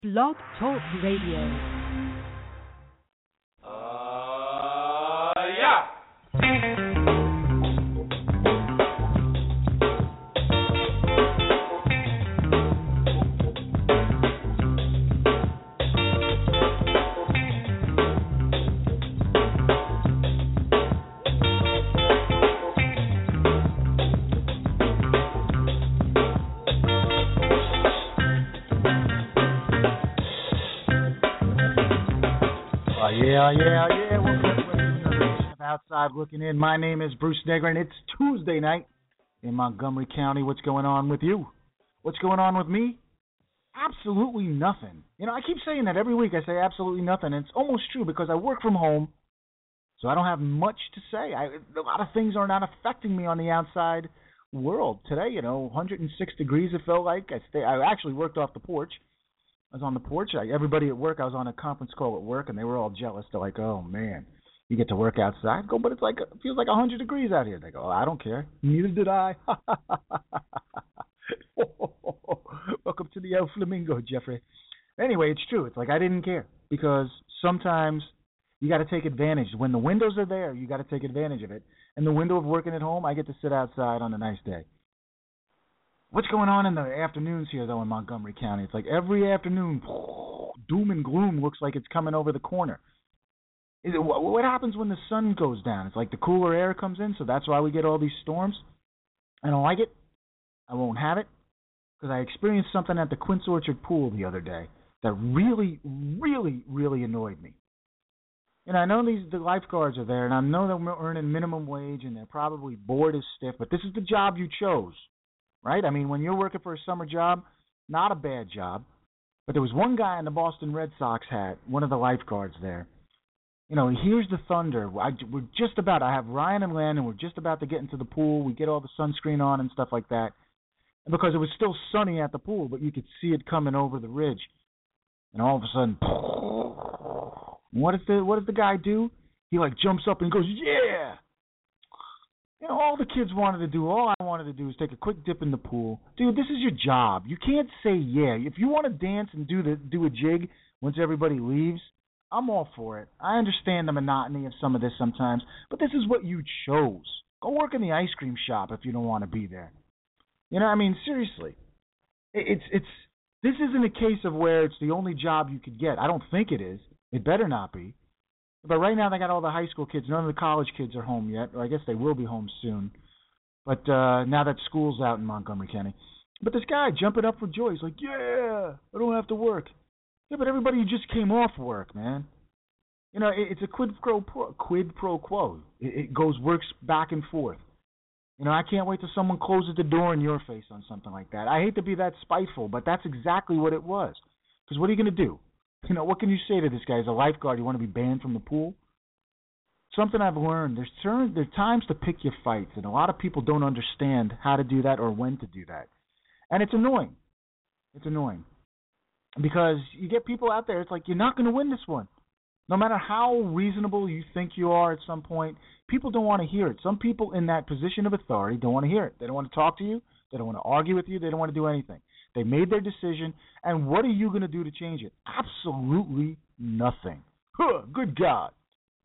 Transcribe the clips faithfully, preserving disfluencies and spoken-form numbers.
Blog Talk Radio. Uh, yeah. Yeah, yeah, yeah. Welcome to another edition of Outside Looking In. My name is Bruce Negrin, and it's Tuesday night in Montgomery County. What's going on with you? What's going on with me? Absolutely nothing. You know, I keep saying that every week. I say absolutely nothing, and it's almost true because I work from home, so I don't have much to say. I, a lot of things are not affecting me on the outside world. Today, you know, one hundred six degrees it felt like. I, stay, I actually worked off the porch. I was on the porch. I, everybody at work, I was on a conference call at work, and they were all jealous. They're like, oh, man, you get to work outside? I go, but it's like, it feels like one hundred degrees out here. They go, oh, I don't care. Neither did I. Welcome to the El Flamingo, Jeffrey. Anyway, it's true. It's like I didn't care because sometimes you got to take advantage. When the windows are there, you got to take advantage of it. And the window of working at home, I get to sit outside on a nice day. What's going on in the afternoons here, though, in Montgomery County? It's like every afternoon, doom and gloom looks like it's coming over the corner. Is it, what happens when the sun goes down? It's like the cooler air comes in, so that's why we get all these storms. I don't like it. I won't have it because I experienced something at the Quince Orchard pool the other day that really, really, really annoyed me. And I know these the lifeguards are there, and I know they're earning minimum wage, and they're probably bored as stiff, but this is the job you chose. Right? I mean, when you're working for a summer job, not a bad job. But there was one guy in the Boston Red Sox hat, one of the lifeguards there. You know, he hears the thunder. I, we're just about, I have Ryan and Landon, we're just about to get into the pool. We get all the sunscreen on and stuff like that. And because it was still sunny at the pool, but you could see it coming over the ridge. And all of a sudden, what does the, what does the guy do? He, like, jumps up and goes, yeah! You know, all the kids wanted to do, all I wanted to do was take a quick dip in the pool. Dude, this is your job. You can't say yeah. If you want to dance and do the do a jig once everybody leaves, I'm all for it. I understand the monotony of some of this sometimes, but this is what you chose. Go work in the ice cream shop if you don't want to be there. You know, I mean, seriously. It's it's this isn't a case of where it's the only job you could get. I don't think it is. It better not be. But right now they got all the high school kids. None of the college kids are home yet. Or I guess they will be home soon. But uh, now that school's out in Montgomery County. But this guy jumping up for joy. He's like, yeah, I don't have to work. Yeah, but everybody just came off work, man. You know, it, it's a quid pro, pro quid pro quo. It, it goes works back and forth. You know, I can't wait till someone closes the door in your face on something like that. I hate to be that spiteful, but that's exactly what it was. Because what are you going to do? You know, what can you say to this guy? As a lifeguard, you want to be banned from the pool? Something I've learned, there's certain, there are times to pick your fights, and a lot of people don't understand how to do that or when to do that. And it's annoying. It's annoying. Because you get people out there, it's like, you're not going to win this one. No matter how reasonable you think you are at some point, people don't want to hear it. Some people in that position of authority don't want to hear it. They don't want to talk to you. They don't want to argue with you. They don't want to do anything. They made their decision, and what are you going to do to change it? Absolutely nothing. Huh, good God.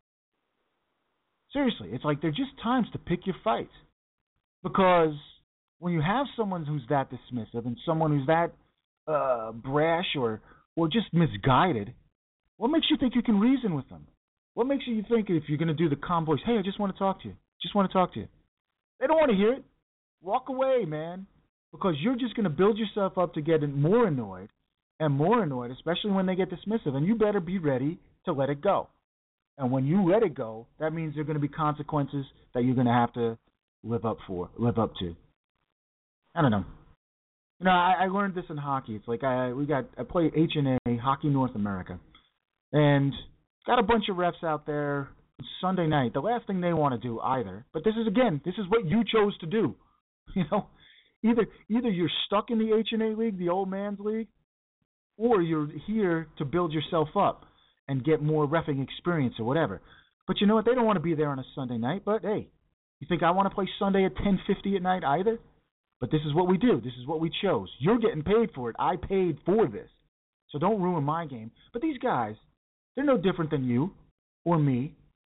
Seriously, it's like there are just times to pick your fights. Because when you have someone who's that dismissive and someone who's that uh, brash or, or just misguided, what makes you think you can reason with them? What makes you think if you're going to do the calm voice, hey, I just want to talk to you, just want to talk to you? They don't want to hear it. Walk away, man. Because you're just going to build yourself up to get more annoyed and more annoyed, especially when they get dismissive. And you better be ready to let it go. And when you let it go, that means there are going to be consequences that you're going to have to live up for, live up to. I don't know. You know, I, I learned this in hockey. It's like I we got I play H N A, Hockey North America, and got a bunch of refs out there Sunday night. The last thing they want to do either. But this is again, this is what you chose to do. You know. Either either you're stuck in the H N A league, the old man's league, or you're here to build yourself up and get more reffing experience or whatever. But you know what? They don't want to be there on a Sunday night. But, hey, you think I want to play Sunday at ten fifty at night either? But this is what we do. This is what we chose. You're getting paid for it. I paid for this. So don't ruin my game. But these guys, they're no different than you or me.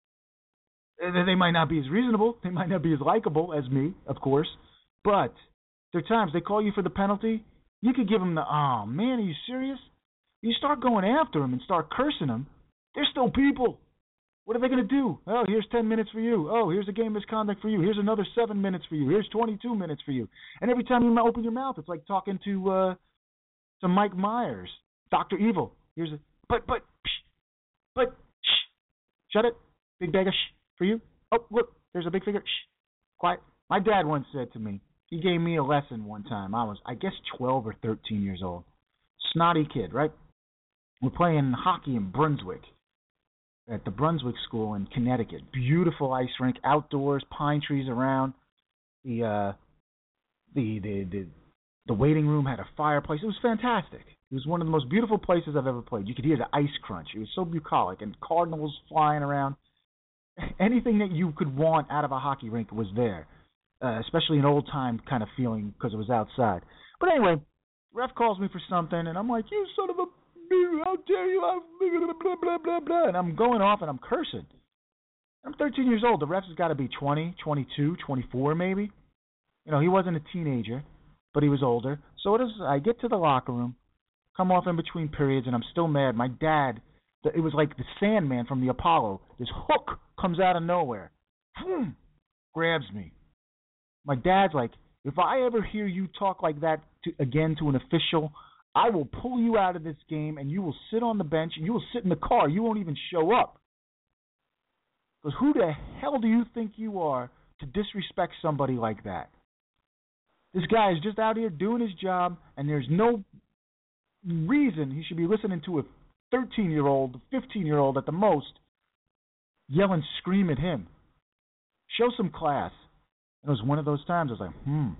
They might not be as reasonable. They might not be as likable as me, of course. But there are times they call you for the penalty. You could give them the, oh, man, are you serious? You start going after them and start cursing them. They're still people. What are they going to do? Oh, here's ten minutes for you. Oh, here's a game misconduct for you. Here's another seven minutes for you. Here's twenty-two minutes for you. And every time you open your mouth, it's like talking to uh, to Mike Myers, Doctor Evil. Here's a, but, but, psh, but, shh, shut it. Big bag of shh for you. Oh, look, there's a big figure. Shh, quiet. My dad once said to me, he gave me a lesson one time. I was, I guess, twelve or thirteen years old. Snotty kid, right? We're playing hockey in Brunswick, at the Brunswick School in Connecticut. Beautiful ice rink, outdoors, pine trees around. The uh, the the the the waiting room had a fireplace. It was fantastic. It was one of the most beautiful places I've ever played. You could hear the ice crunch. It was so bucolic, and cardinals flying around. Anything that you could want out of a hockey rink was there, uh, especially an old-time kind of feeling because it was outside. But anyway, ref calls me for something, and I'm like, you son of a... How dare you? Blah, blah, blah, blah, blah. And I'm going off and I'm cursing. I'm thirteen years old. The ref's has got to be twenty, twenty-two, twenty-four maybe. You know, he wasn't a teenager, but he was older. So it is, I get to the locker room, come off in between periods, and I'm still mad. My dad, it was like the Sandman from the Apollo. This hook comes out of nowhere. Boom, grabs me. My dad's like, if I ever hear you talk like that to, again to an official, I will pull you out of this game, and you will sit on the bench, and you will sit in the car. You won't even show up. Because who the hell do you think you are to disrespect somebody like that? This guy is just out here doing his job, and there's no reason he should be listening to a thirteen-year-old, fifteen-year-old at the most, yell and scream at him. Show some class. And it was one of those times I was like, hmm.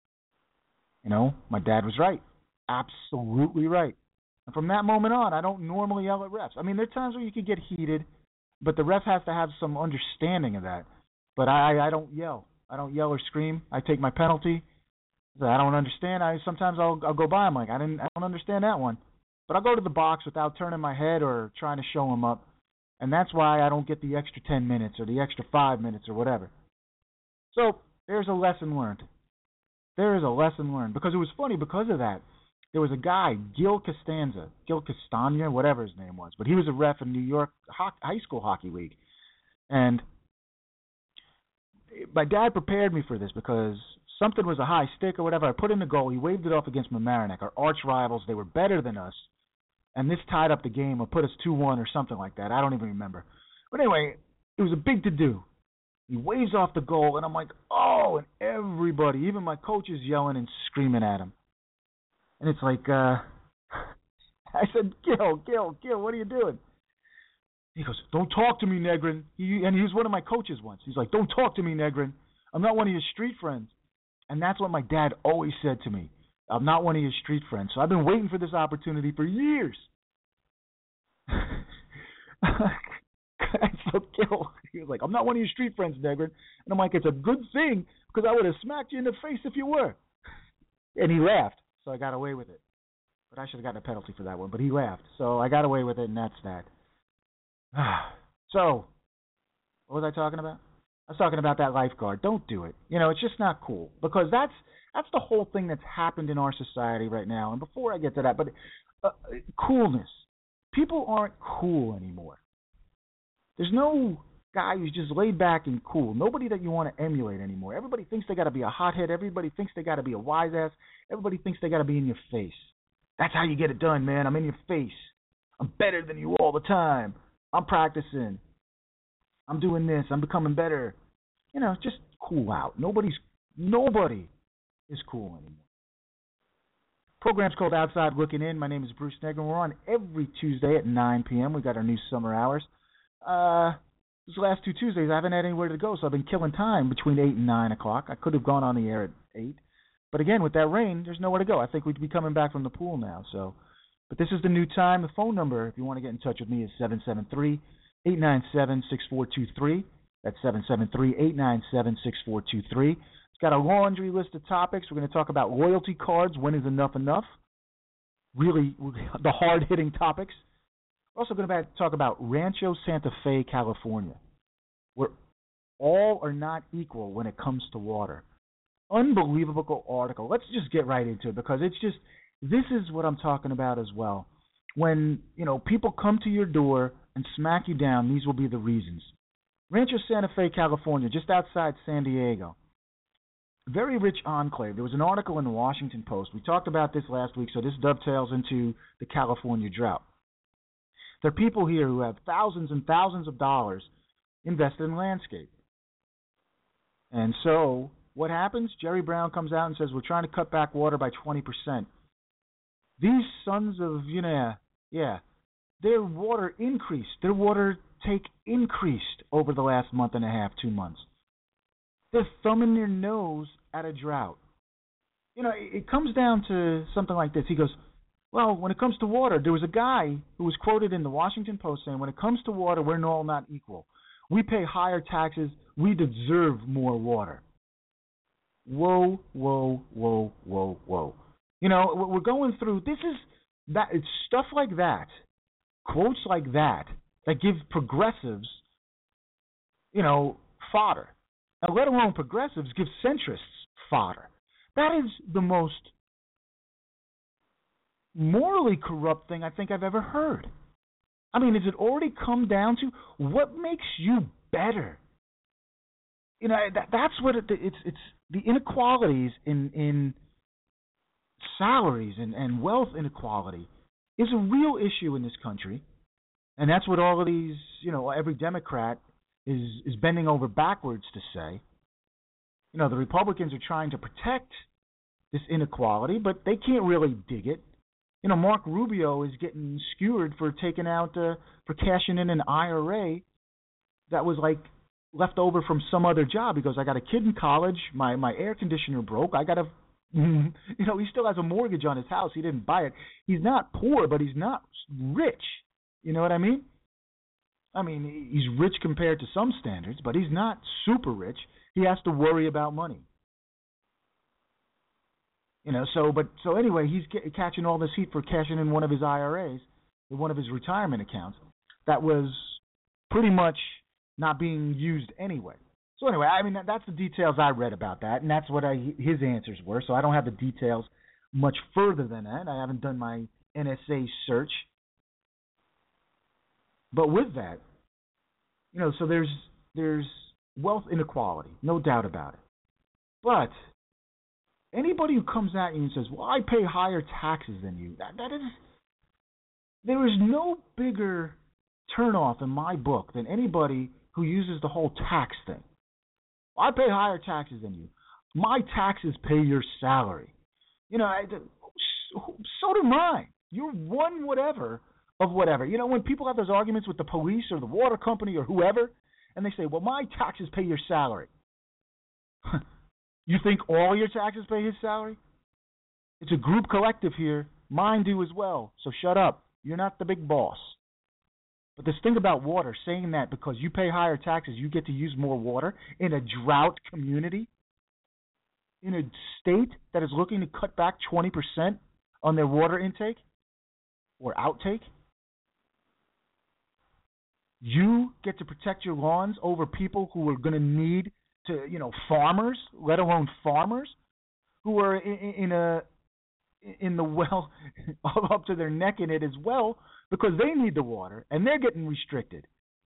You know, my dad was right. Absolutely right. And from that moment on, I don't normally yell at refs. I mean, there are times where you can get heated, but the ref has to have some understanding of that. But I, I don't yell. I don't yell or scream. I take my penalty. I don't understand. I sometimes I'll I'll go by. I'm like, I didn't. I don't understand that one. But I'll go to the box without turning my head or trying to show him up, and that's why I don't get the extra ten minutes or the extra five minutes or whatever. So there's a lesson learned. There is a lesson learned because it was funny because of that. There was a guy, Gil Costanza, Gil Castagna, whatever his name was, but he was a ref in New York High School Hockey League. And my dad prepared me for this because something was a high stick or whatever. I put in the goal. He waved it off against Mamaroneck, our arch rivals. They were better than us. And this tied up the game or put us two one or something like that. I don't even remember. But anyway, it was a big to-do. He waves off the goal, and I'm like, oh, and everybody, even my coach is yelling and screaming at him. And it's like, uh, I said, Gil, Gil, Gil, what are you doing? He goes, don't talk to me, Negrin. He, and he was one of my coaches once. He's like, don't talk to me, Negrin. I'm not one of your street friends. And that's what my dad always said to me. I'm not one of your street friends. So I've been waiting for this opportunity for years. So Gil, he was like, I'm not one of your street friends, Negrin. And I'm like, it's a good thing because I would have smacked you in the face if you were. And he laughed. So I got away with it. But I should have gotten a penalty for that one. But he laughed. So I got away with it, and that's that. So, what was I talking about? I was talking about that lifeguard. Don't do it. You know, it's just not cool. Because that's that's the whole thing that's happened in our society right now. And before I get to that, but uh, coolness. People aren't cool anymore. There's no guy who's just laid back and cool. Nobody that you want to emulate anymore. Everybody thinks they got to be a hothead. Everybody thinks they got to be a wise ass. Everybody thinks they got to be in your face. That's how you get it done, man. I'm in your face. I'm better than you all the time. I'm practicing. I'm doing this. I'm becoming better. You know, just cool out. Nobody's, nobody is cool anymore. Program's called Outside Looking In. My name is Bruce Negrin. We're on every Tuesday at nine p.m. We got our new summer hours. Uh, these last two Tuesdays, I haven't had anywhere to go, so I've been killing time between eight and nine o'clock. I could have gone on the air at eight. But again, with that rain, there's nowhere to go. I think we'd be coming back from the pool now. So, but this is the new time. The phone number, if you want to get in touch with me, is seven seven three, eight nine seven, six four two three. That's seven seven three, eight nine seven, six four two three. It's got a laundry list of topics. We're going to talk about loyalty cards. When is enough enough? really the hard-hitting topics. We're also going to talk about Rancho Santa Fe, California, where all are not equal when it comes to water. Unbelievable article. Let's just get right into it because it's just, this is what I'm talking about as well. When, you know, people come to your door and smack you down, these will be the reasons. Rancho Santa Fe, California, just outside San Diego. Very rich enclave. There was an article in the Washington Post. We talked about this last week, so this dovetails into the California drought. There are people here who have thousands and thousands of dollars invested in landscape. And so what happens? Jerry Brown comes out and says, we're trying to cut back water by twenty percent. These sons of, you know, yeah, their water increased. Their water take increased over the last month and a half, two months. They're thumbing their nose at a drought. You know, it, it comes down to something like this. He goes, well, when it comes to water, there was a guy who was quoted in the Washington Post saying, when it comes to water, we're all not equal. We pay higher taxes. We deserve more water. Whoa, whoa, whoa, whoa, whoa. You know, we're going through, this is, that. It's stuff like that, quotes like that, that give progressives, you know, fodder. Now, let alone progressives give centrists fodder. That is the most morally corrupt thing I think I've ever heard. I mean, has it already come down to what makes you better? You know, that, that's what it, it's. It's the inequalities in in salaries and, and wealth inequality is a real issue in this country, and that's what all of these, you know, every Democrat is is bending over backwards to say. You know, the Republicans are trying to protect this inequality, but they can't really dig it. You know, Mark Rubio is getting skewered for taking out, uh, for cashing in an I R A that was like left over from some other job. He goes, I got a kid in college, my, my air conditioner broke, I got to, you know, he still has a mortgage on his house, he didn't buy it. He's not poor, but he's not rich. You know what I mean? I mean, he's rich compared to some standards, but he's not super rich. He has to worry about money. You know, so, but, so anyway, he's get, catching all this heat for cashing in one of his I R As, one of his retirement accounts, that was pretty much not being used anyway. So anyway, I mean, that's the details I read about that, and that's what I, his answers were, so I don't have the details much further than that. I haven't done my N S A search. But with that, you know, so there's there's wealth inequality, no doubt about it. But anybody who comes at you and says, well, I pay higher taxes than you, that, that is, there is no bigger turnoff in my book than anybody who uses the whole tax thing. I pay higher taxes than you. My taxes pay your salary. You know, I, so do mine. You're one whatever of whatever. You know, when people have those arguments with the police or the water company or whoever, and they say, well, my taxes pay your salary. You think all your taxes pay his salary? It's a group collective here. Mine do as well. So shut up. You're not the big boss. But this thing about water, saying that because you pay higher taxes, you get to use more water in a drought community, in a state that is looking to cut back twenty percent on their water intake or outtake, you get to protect your lawns over people who are going to need to, you know, farmers, let alone farmers, who are in, in a in the well up to their neck in it as well because they need the water and they're getting restricted.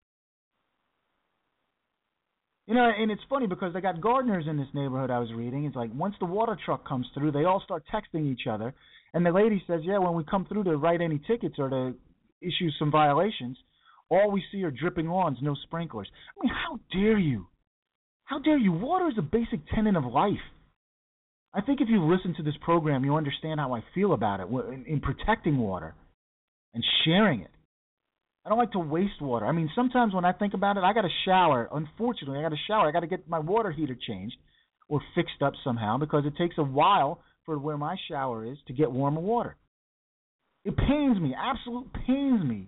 You know, and it's funny because they got gardeners in this neighborhood I was reading. It's like once the water truck comes through, they all start texting each other. And the lady says, yeah, when we come through to write any tickets or to issue some violations, all we see are dripping lawns, no sprinklers. I mean, how dare you? How dare you? Water is a basic tenet of life. I think if you listen to this program, you understand how I feel about it in, in protecting water and sharing it. I don't like to waste water. I mean, sometimes when I think about it, I got to shower. Unfortunately, I got to shower. I got to get my water heater changed or fixed up somehow because it takes a while for where my shower is to get warmer water. It pains me, absolutely pains me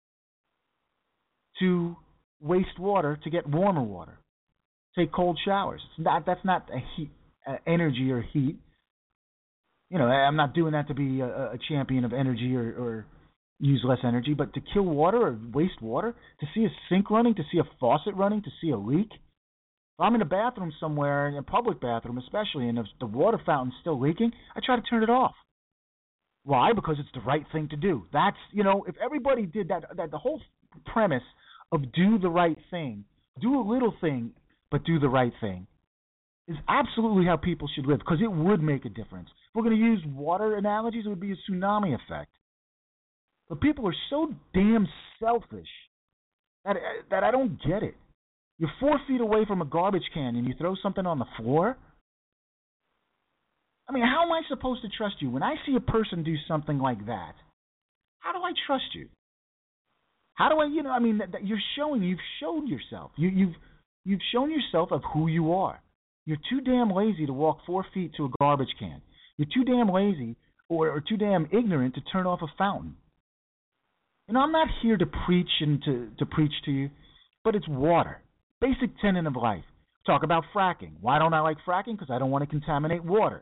to waste water to get warmer water. Take cold showers. It's not, that's not a heat, uh, energy or heat. You know, I'm not doing that to be a, a champion of energy or, or use less energy, but to kill water or waste water, to see a sink running, to see a faucet running, to see a leak. If I'm in a bathroom somewhere, in a public bathroom especially, and if the water fountain's still leaking, I try to turn it off. Why? Because it's the right thing to do. That's, you know, if everybody did that, that the whole premise of do the right thing, do a little thing, but do the right thing, is absolutely how people should live, because it would make a difference. If we're going to use water analogies, it would be a tsunami effect. But people are so damn selfish that that I don't get it. You're four feet away from a garbage can and you throw something on the floor? I mean, how am I supposed to trust you? When I see a person do something like that, how do I trust you? How do I, you know, I mean, that, that you're showing, you've shown yourself. You, you've, you've shown yourself of who you are. You're too damn lazy to walk four feet to a garbage can. You're too damn lazy or, or too damn ignorant to turn off a fountain. You know, I'm not here to preach and to, to preach to you, but it's water. Basic tenet of life. Talk about fracking. Why don't I like fracking? Because I don't want to contaminate water.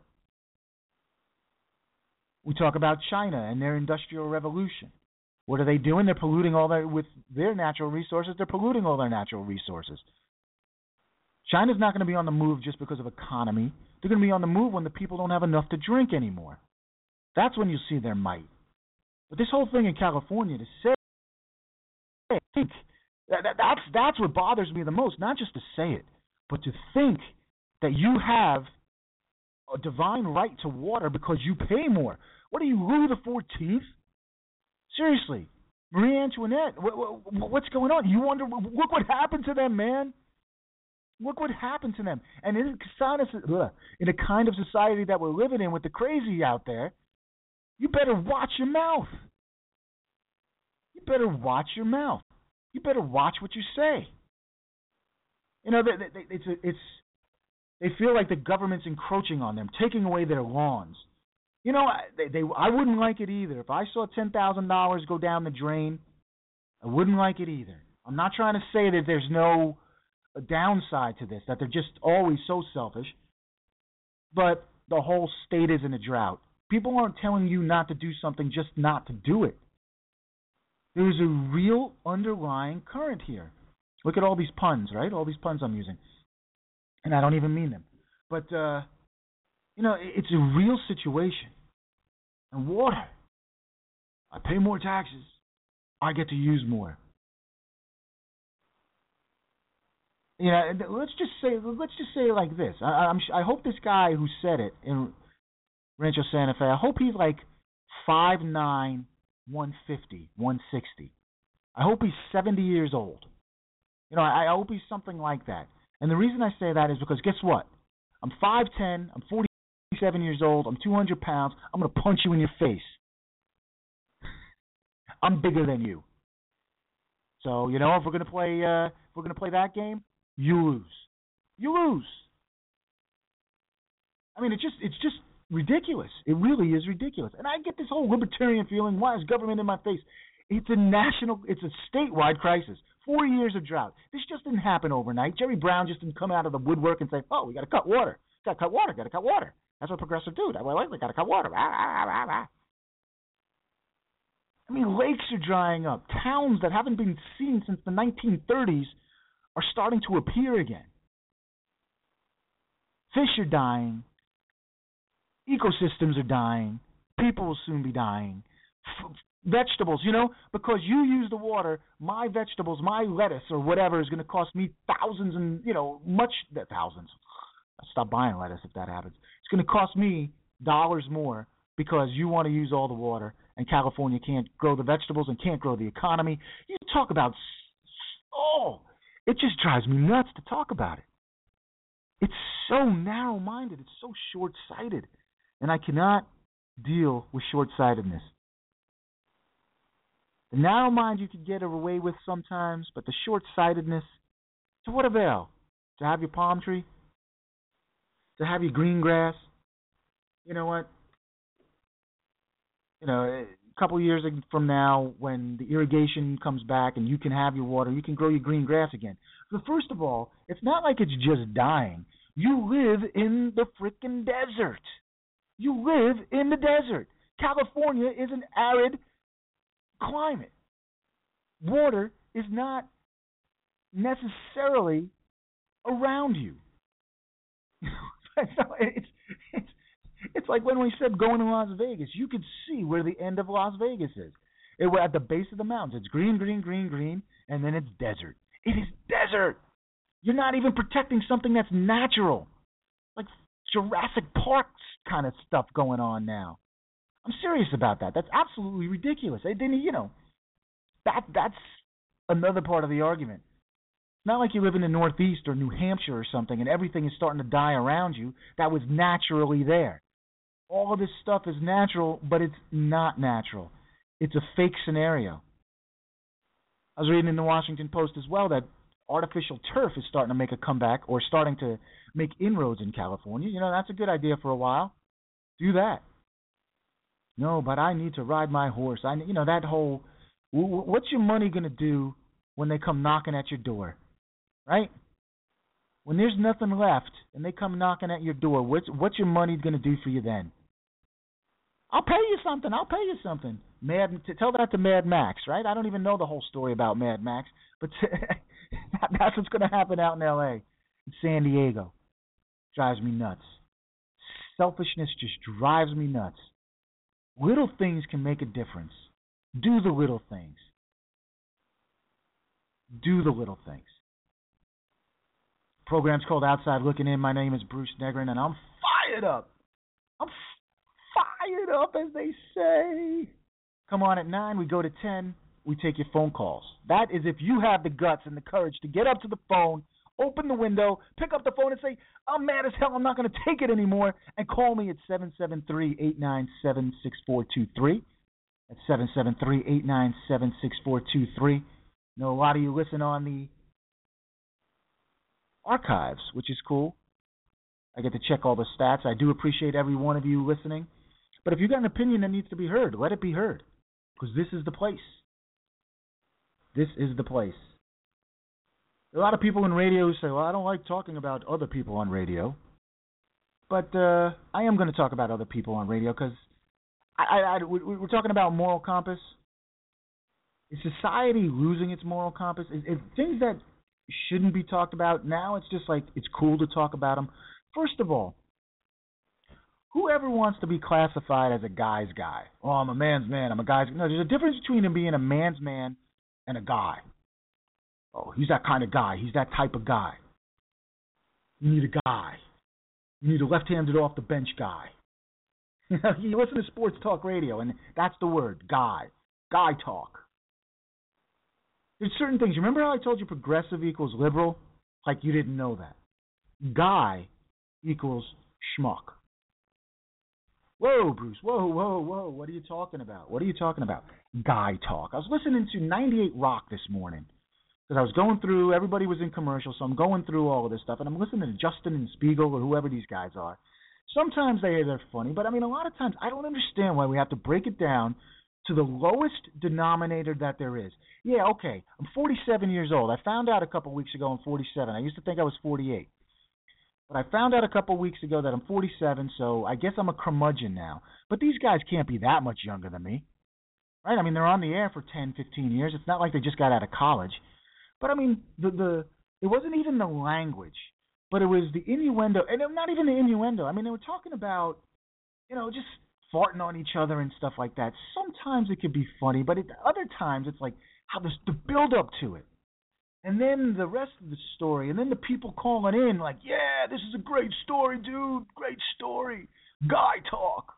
We talk about China and their industrial revolution. What are they doing? They're polluting all their, with their natural resources, they're polluting all their natural resources. China's not going to be on the move just because of economy. They're going to be on the move when the people don't have enough to drink anymore. That's when you see their might. But this whole thing in California, to say, think, that, that, that's, that's what bothers me the most, not just to say it, but to think that you have a divine right to water because you pay more. What are you, Louis the fourteenth? Seriously, Marie Antoinette, what, what, what's going on? You wonder, look what happened to them, man. Look what happened to them. And in a kind of society that we're living in with the crazy out there, you better watch your mouth. You better watch your mouth. You better watch what you say. You know, they, they, it's, it's, they feel like the government's encroaching on them, taking away their lawns. You know, they, they, I wouldn't like it either. If I saw ten thousand dollars go down the drain, I wouldn't like it either. I'm not trying to say that there's no downside to this, that they're just always so selfish, but the whole state is in a drought. People aren't telling you not to do something just not to do it. There's a real underlying current here. Look at all these puns, right? All these puns I'm using. And I don't even mean them. But, uh, you know, it's a real situation. And water, I pay more taxes, I get to use more. You know, let's just say, let's just say it like this. I, I'm, I hope this guy who said it in Rancho Santa Fe, I hope he's like five nine, one fifty, one sixty. I hope he's seventy years old. You know, I, I hope he's something like that. And the reason I say that is because guess what? I'm five ten, I'm forty-seven years old, I'm two hundred pounds, I'm going to punch you in your face. I'm bigger than you. So, you know, if we're going to play uh, if we're going to play that game, you lose. You lose. I mean, it's just it's just ridiculous. It really is ridiculous. And I get this whole libertarian feeling, why is government in my face? It's a national, it's a statewide crisis. Four years of drought. This just didn't happen overnight. Jerry Brown just didn't come out of the woodwork and say, oh, we got to cut water. Got to cut water. Got to cut water. That's what progressives do. That's what I like. We got to cut water. Ah, ah, ah, ah. I mean, lakes are drying up. Towns that haven't been seen since the nineteen thirties are starting to appear again. Fish are dying. Ecosystems are dying. People will soon be dying. F- vegetables, you know, because you use the water, my vegetables, my lettuce or whatever is going to cost me thousands and, you know, much, thousands. I'll stop buying lettuce if that happens. It's going to cost me dollars more because you want to use all the water and California can't grow the vegetables and can't grow the economy. You talk about, oh, it just drives me nuts to talk about it. It's so narrow-minded. It's so short-sighted. And I cannot deal with short-sightedness. The narrow mind you could get away with sometimes, but the short-sightedness, to what avail? To have your palm tree? To have your green grass? You know what? You know, a couple of years from now, when the irrigation comes back and you can have your water, you can grow your green grass again. But first of all, it's not like it's just dying. You live in the frickin' desert. You live in the desert. California is an arid climate. Water is not necessarily around you. So it's, it's, it's like when we said going to Las Vegas. You could see where the end of Las Vegas is. It, we're at the base of the mountains. It's green, green, green, green, and then it's desert. It is desert. You're not even protecting something that's natural, like Jurassic Park kind of stuff going on now. I'm serious about that. That's absolutely ridiculous. They didn't, you know, that that's another part of the argument. It's not like you live in the Northeast or New Hampshire or something and everything is starting to die around you that was naturally there. All of this stuff is natural, but it's not natural. It's a fake scenario. I was reading in the Washington Post as well that artificial turf is starting to make a comeback or starting to make inroads in California. You know, that's a good idea for a while. Do that. No, but I need to ride my horse. I, you know, that whole, what's your money going to do when they come knocking at your door, right? When there's nothing left and they come knocking at your door, what's, what's your money going to do for you then? I'll pay you something. I'll pay you something. Mad, tell that to Mad Max, right? I don't even know the whole story about Mad Max, but that's what's going to happen out in L A, in San Diego. Drives me nuts. Selfishness just drives me nuts. Little things can make a difference. Do the little things. Do the little things. The program's called Outside Looking In. My name is Bruce Negrin, and I'm fired up. I'm fired up, as they say. Come on at nine, we go to ten, we take your phone calls. That is if you have the guts and the courage to get up to the phone, open the window, pick up the phone and say, I'm mad as hell, I'm not going to take it anymore, and call me at seven seven three, eight nine seven, six four two three. That's seven seven three, eight nine seven, six four two three. I know a lot of you listen on the archives, which is cool. I get to check all the stats. I do appreciate every one of you listening. But if you've got an opinion that needs to be heard, let it be heard. Because this is the place. This is the place. A lot of people in radio say, well, I don't like talking about other people on radio. But uh, I am going to talk about other people on radio because I, I, I, we're talking about moral compass. Is society losing its moral compass? Is, is things that shouldn't be talked about now, it's just like it's cool to talk about them. First of all, whoever wants to be classified as a guy's guy? Oh, I'm a man's man. I'm a guy's. No, there's a difference between him being a man's man and a guy. Oh, he's that kind of guy. He's that type of guy. You need a guy. You need a left-handed off the bench guy. You listen to sports talk radio, and that's the word, guy. Guy talk. There's certain things. Remember how I told you progressive equals liberal? Like you didn't know that. Guy equals schmuck. Whoa, Bruce, whoa, whoa, whoa, what are you talking about? What are you talking about? Guy talk. I was listening to ninety-eight Rock this morning because I was going through, everybody was in commercials, so I'm going through all of this stuff, and I'm listening to Justin and Spiegel or whoever these guys are. Sometimes they, they're funny, but I mean, a lot of times I don't understand why we have to break it down to the lowest denominator that there is. Yeah, okay, I'm forty-seven years old. I found out a couple weeks ago I'm forty-seven. I used to think I was forty-eight. But I found out a couple weeks ago that I'm forty-seven, so I guess I'm a curmudgeon now. But these guys can't be that much younger than me, right? I mean, they're on the air for ten, fifteen years. It's not like they just got out of college. But, I mean, the the it wasn't even the language, but it was the innuendo. And not even the innuendo. I mean, they were talking about, you know, just farting on each other and stuff like that. Sometimes it could be funny, but at other times it's like how this, the build-up to it. And then the rest of the story, and then the people calling in like, yeah, this is a great story, dude, great story. Guy talk.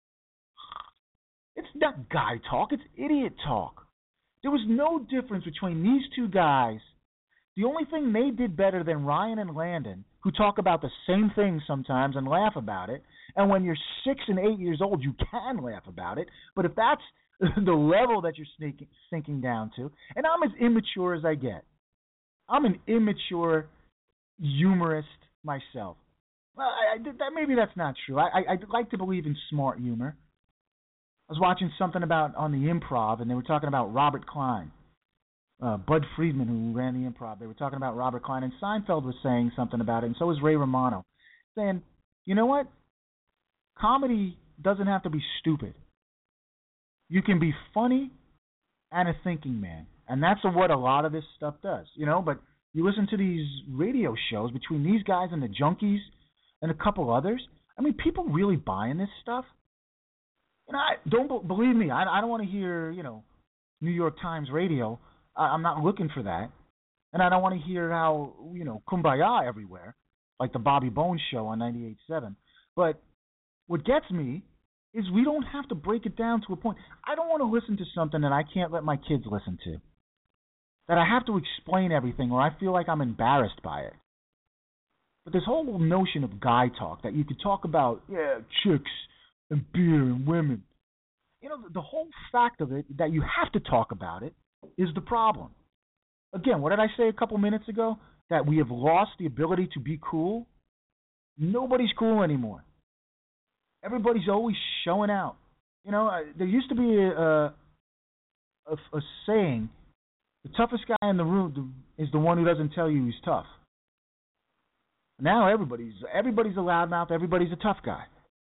It's not guy talk, it's idiot talk. There was no difference between these two guys. The only thing they did better than Ryan and Landon, who talk about the same thing sometimes and laugh about it, and when you're six and eight years old, you can laugh about it, but if that's the level that you're sneaking, sinking down to, and I'm as immature as I get. I'm an immature humorist myself. Well, I, I, that, maybe that's not true. I, I, I'd like to believe in smart humor. I was watching something about on the Improv, and they were talking about Robert Klein, uh, Bud Friedman, who ran the Improv. They were talking about Robert Klein, and Seinfeld was saying something about it, and so was Ray Romano, saying, you know what? Comedy doesn't have to be stupid. You can be funny and a thinking man. And that's what a lot of this stuff does, you know. But you listen to these radio shows between these guys and the Junkies and a couple others. I mean, people really buying this stuff. And I don't be- believe me. I, I don't want to hear, you know, New York Times radio. I, I'm not looking for that. And I don't want to hear how, you know, kumbaya everywhere, like the Bobby Bones show on ninety-eight point seven. But what gets me is we don't have to break it down to a point. I don't want to listen to something that I can't let my kids listen to, that I have to explain everything or I feel like I'm embarrassed by it. But this whole notion of guy talk, that you could talk about, yeah, chicks and beer and women, you know, the, the whole fact of it, that you have to talk about it, is the problem. Again, what did I say a couple minutes ago? That we have lost the ability to be cool? Nobody's cool anymore. Everybody's always showing out. You know, uh, there used to be a, a, a, a saying, the toughest guy in the room is the one who doesn't tell you he's tough. Now everybody's everybody's a loudmouth. Everybody's a tough guy.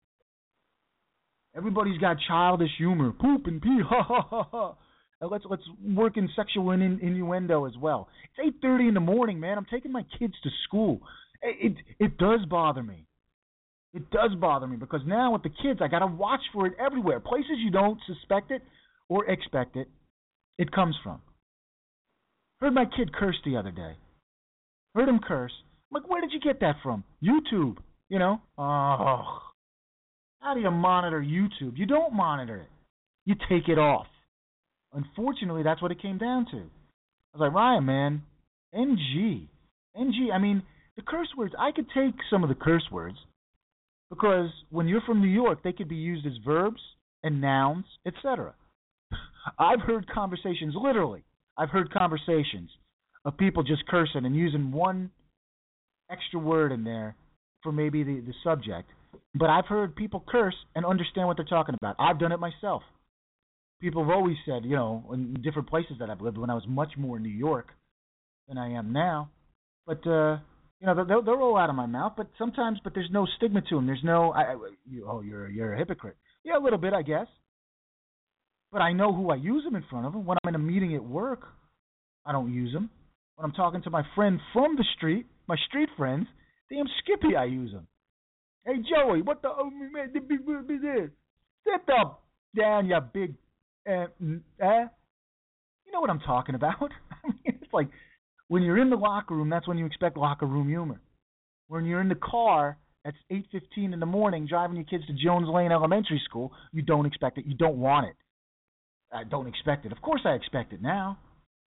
Everybody's got childish humor. Poop and pee, ha ha ha ha. And let's let's work in sexual in, innuendo as well. It's eight thirty in the morning, man. I'm taking my kids to school. It, it it does bother me. It does bother me because now with the kids, I got to watch for it everywhere. Places you don't suspect it or expect it, it comes from. Heard my kid curse the other day. Heard him curse. I'm like, where did you get that from? YouTube. You know? Oh. How do you monitor YouTube? You don't monitor it. You take it off. Unfortunately, that's what it came down to. I was like, Ryan, man, N G. N G, I mean, the curse words, I could take some of the curse words because when you're from New York, they could be used as verbs and nouns, et cetera. I've heard conversations, literally, I've heard conversations of people just cursing and using one extra word in there for maybe the, the subject. But I've heard people curse and understand what they're talking about. I've done it myself. People have always said, you know, in different places that I've lived when I was much more in New York than I am now. But, uh, you know, they'll, they'll roll out of my mouth, but sometimes, but there's no stigma to them. There's no, I, I, you, oh, you're, you're a hypocrite. Yeah, a little bit, I guess. But I know who I use them in front of. Them. When I'm in a meeting at work, I don't use them. When I'm talking to my friend from the street, my street friends, damn Skippy, I use them. Hey, Joey, what the, oh, man, the big word is this? Sit up down, you big, uh, uh. You know what I'm talking about. I mean, it's like, when you're in the locker room, that's when you expect locker room humor. When you're in the car, it's eight fifteen in the morning, driving your kids to Jones Lane Elementary School, you don't expect it. You don't want it. I don't expect it. Of course I expect it now.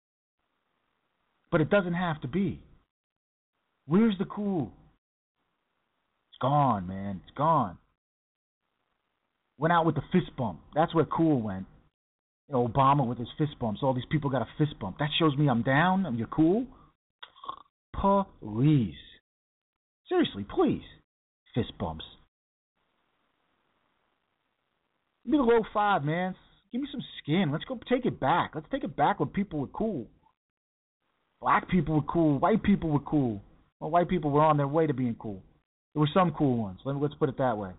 But it doesn't have to be. Where's the cool? It's gone, man. It's gone. Went out with the fist bump. That's where cool went. You know, Obama with his fist bumps. All these people got a fist bump. That shows me I'm down and you're cool? Please. Seriously, please. Fist bumps. Give me the low five, man. Give me some skin. Let's go take it back. Let's take it back when people were cool. Black people were cool. White people were cool. Well, white people were on their way to being cool. There were some cool ones. Let's put it that way.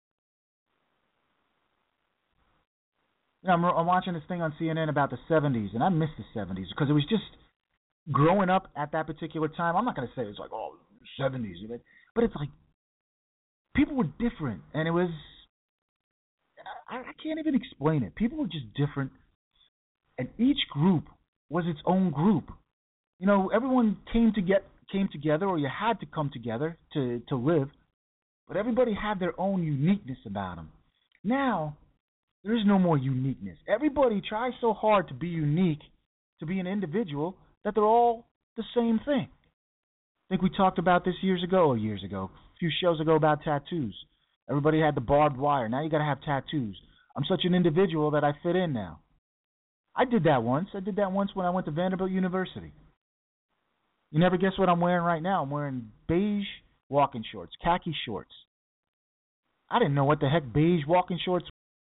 You know, I'm, I'm watching this thing on C N N about the seventies, and I miss the seventies because it was just growing up at that particular time. I'm not going to say it was like, oh, seventies, but it's like people were different, and it was, I, I can't even explain it. People were just different, and each group was its own group. You know, everyone came to get came together, or you had to come together to, to live, but everybody had their own uniqueness about them. Now, there is no more uniqueness. Everybody tries so hard to be unique, to be an individual, that they're all the same thing. I think we talked about this years ago, or years ago, a few shows ago about tattoos. Everybody had the barbed wire. Now you got to have tattoos. I'm such an individual that I fit in now. I did that once. I did that once when I went to Vanderbilt University. You never guess what I'm wearing right now. I'm wearing beige walking shorts, khaki shorts. I didn't know what the heck beige walking shorts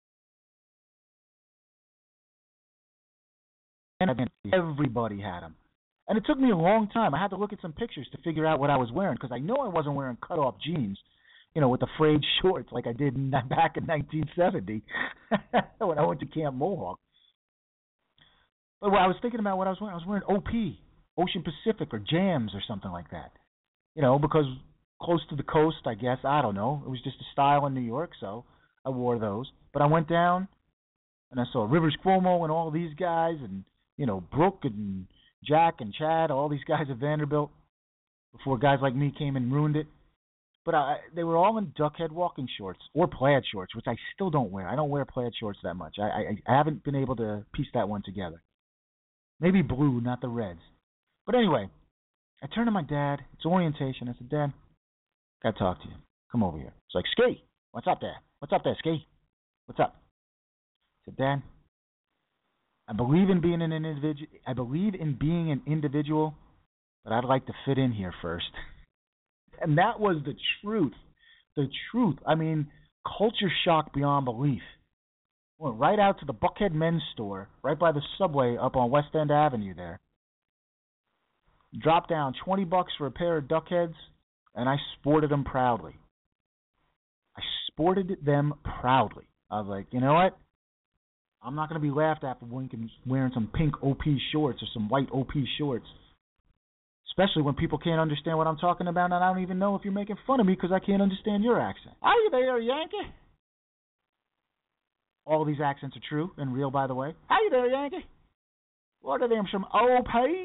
were. Everybody had them. And it took me a long time. I had to look at some pictures to figure out what I was wearing because I know I wasn't wearing cut-off jeans. you know, with the frayed shorts like I did in, back in nineteen seventy when I went to Camp Mohawk. But well, I was thinking about what I was wearing. I was wearing O P, Ocean Pacific, or Jams or something like that. You know, because close to the coast, I guess. I don't know. It was just a style in New York, so I wore those. But I went down, and I saw Rivers Cuomo and all these guys, and, you know, Brooke and Jack and Chad, all these guys at Vanderbilt, before guys like me came and ruined it. But I, they were all in duckhead walking shorts or plaid shorts, which I still don't wear. I don't wear plaid shorts that much. I, I, I haven't been able to piece that one together. Maybe blue, not the reds. But anyway, I turned to my dad. It's orientation. I said, Dad, gotta talk to you. Come over here. It's like, Ski, what's up there? What's up there, Ski? What's up? I said, Dad, I believe in being an individual. I believe in being an individual, but I'd like to fit in here first. And that was the truth. The truth. I mean, culture shock beyond belief. Went right out to the Buckhead Men's Store, right by the subway up on West End Avenue there. Dropped down twenty bucks for a pair of duckheads, and I sported them proudly. I sported them proudly. I was like, you know what? I'm not going to be laughed at for wearing some pink O P shorts or some white O P shorts. Especially when people can't understand what I'm talking about, and I don't even know if you're making fun of me because I can't understand your accent. Are you there, Yankee? All of these accents are true and real, by the way. How you there, Yankee? What are them, some O P?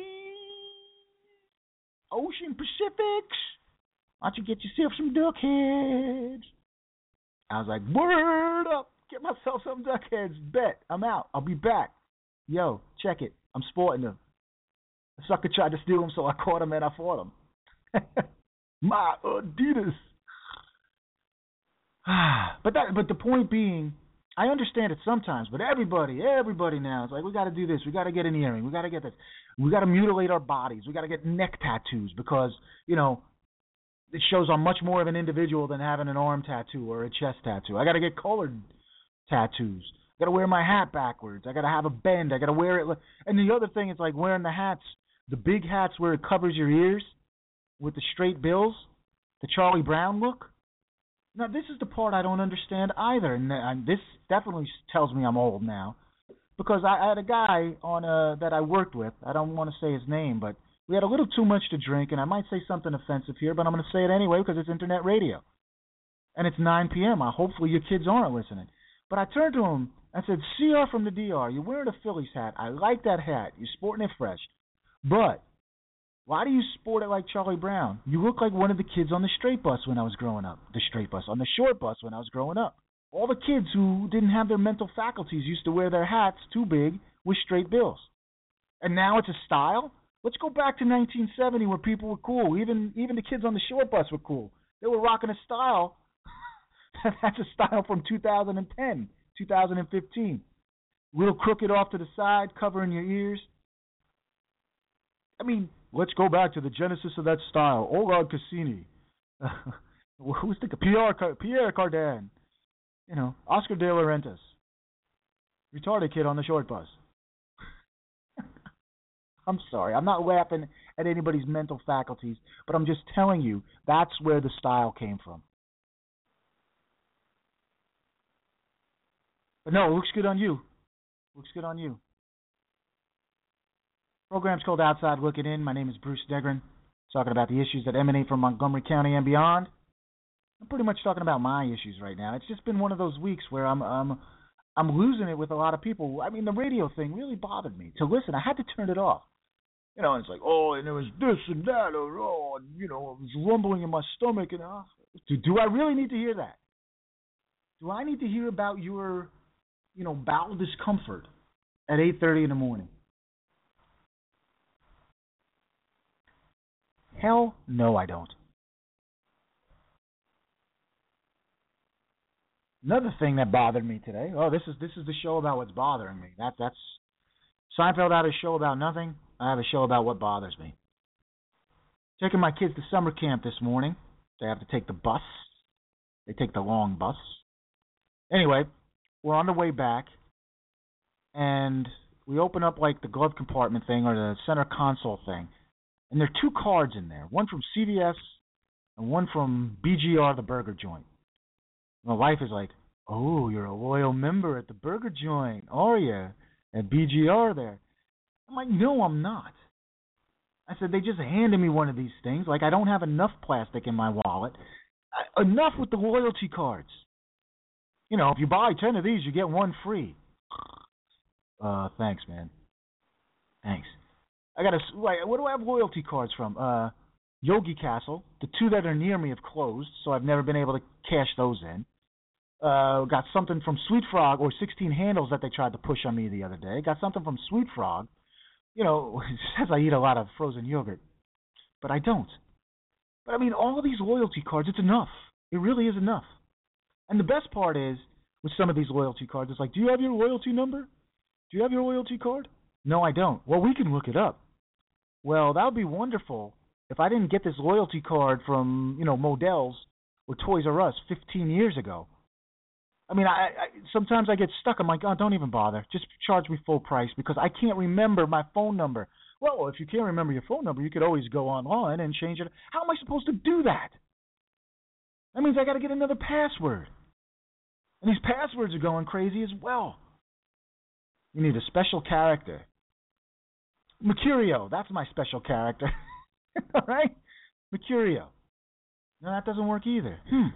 Ocean Pacifics? Why don't you get yourself some duckheads? I was like, word up. Get myself some duckheads. Bet. I'm out. I'll be back. Yo, check it. I'm sporting them. The sucker tried to steal them, so I caught him and I fought him. My Adidas. but that, but the point being, I understand it sometimes, but everybody, everybody now is like, we got to do this. We got to get an earring. We got to get this. We got to mutilate our bodies. We got to get neck tattoos because, you know, it shows I'm much more of an individual than having an arm tattoo or a chest tattoo. I got to get colored tattoos. I got to wear my hat backwards. I got to have a bend. I got to wear it. And the other thing is like wearing the hats, the big hats where it covers your ears with the straight bills, the Charlie Brown look. Now, this is the part I don't understand either, and, and this definitely tells me I'm old now, because I, I had a guy on uh, that I worked with. I don't want to say his name, but we had a little too much to drink, and I might say something offensive here, but I'm going to say it anyway because it's internet radio, and it's nine p.m. I, hopefully your kids aren't listening. But I turned to him and said, C R from the D R, you're wearing a Phillies hat. I like that hat. You're sporting it fresh. But why do you sport it like Charlie Brown? You look like one of the kids on the straight bus when I was growing up. The straight bus, on the short bus when I was growing up. All the kids who didn't have their mental faculties used to wear their hats too big with straight bills. And now it's a style? Let's go back to nineteen seventy where people were cool. Even even the kids on the short bus were cool. They were rocking a style. That's a style from two thousand ten, two thousand fifteen. Real crooked off to the side, covering your ears. I mean, let's go back to the genesis of that style. Oleg Cassini. Uh, who's the Pierre, Pierre Cardin. You know, Oscar De La Rentas. Retarded kid on the short bus. I'm sorry. I'm not laughing at anybody's mental faculties, but I'm just telling you that's where the style came from. But no, it looks good on you. Looks good on you. Program's called Outside Looking In. My name is Bruce Degrin. Talking about the issues that emanate from Montgomery County and beyond. I'm pretty much talking about my issues right now. It's just been one of those weeks where I'm um I'm losing it with a lot of people. I mean, the radio thing really bothered me. To listen, I had to turn it off. You know, it's like, oh, and there was this and that, or oh, and, you know, it was rumbling in my stomach, and uh, do, do I really need to hear that? Do I need to hear about your, you know, bowel discomfort at eight thirty in the morning? Hell no, I don't. Another thing that bothered me today. Oh, this is this is the show about what's bothering me. That that's Seinfeld had a show about nothing. I have a show about what bothers me. Taking my kids to summer camp this morning. They have to take the bus. They take the long bus. Anyway, we're on the way back, and we open up like the glove compartment thing or the center console thing. And there are two cards in there, one from C V S and one from B G R, the burger joint. My wife is like, oh, you're a loyal member at the burger joint, are you? At B G R there. I'm like, no, I'm not. I said, they just handed me one of these things. Like, I don't have enough plastic in my wallet. I, enough with the loyalty cards. You know, if you buy ten of these, you get one free. Uh, thanks, man. Thanks. I got to, like, what do I have loyalty cards from? Uh, Yogi Castle. The two that are near me have closed, so I've never been able to cash those in. Uh, got something from Sweet Frog, or sixteen Handles that they tried to push on me the other day. Got something from Sweet Frog. You know, it says I eat a lot of frozen yogurt, but I don't. But I mean, all of these loyalty cards, it's enough. It really is enough. And the best part is, with some of these loyalty cards, it's like, do you have your loyalty number? Do you have your loyalty card? No, I don't. Well, we can look it up. Well, that would be wonderful if I didn't get this loyalty card from, you know, Modell's or Toys R Us fifteen years ago. I mean, I, I sometimes I get stuck. I'm like, oh, don't even bother. Just charge me full price because I can't remember my phone number. Well, if you can't remember your phone number, you could always go online and change it. How am I supposed to do that? That means I got to get another password. And these passwords are going crazy as well. You need a special character. Mercurio, that's my special character. All right? Mercurio. No, that doesn't work either. Hmm.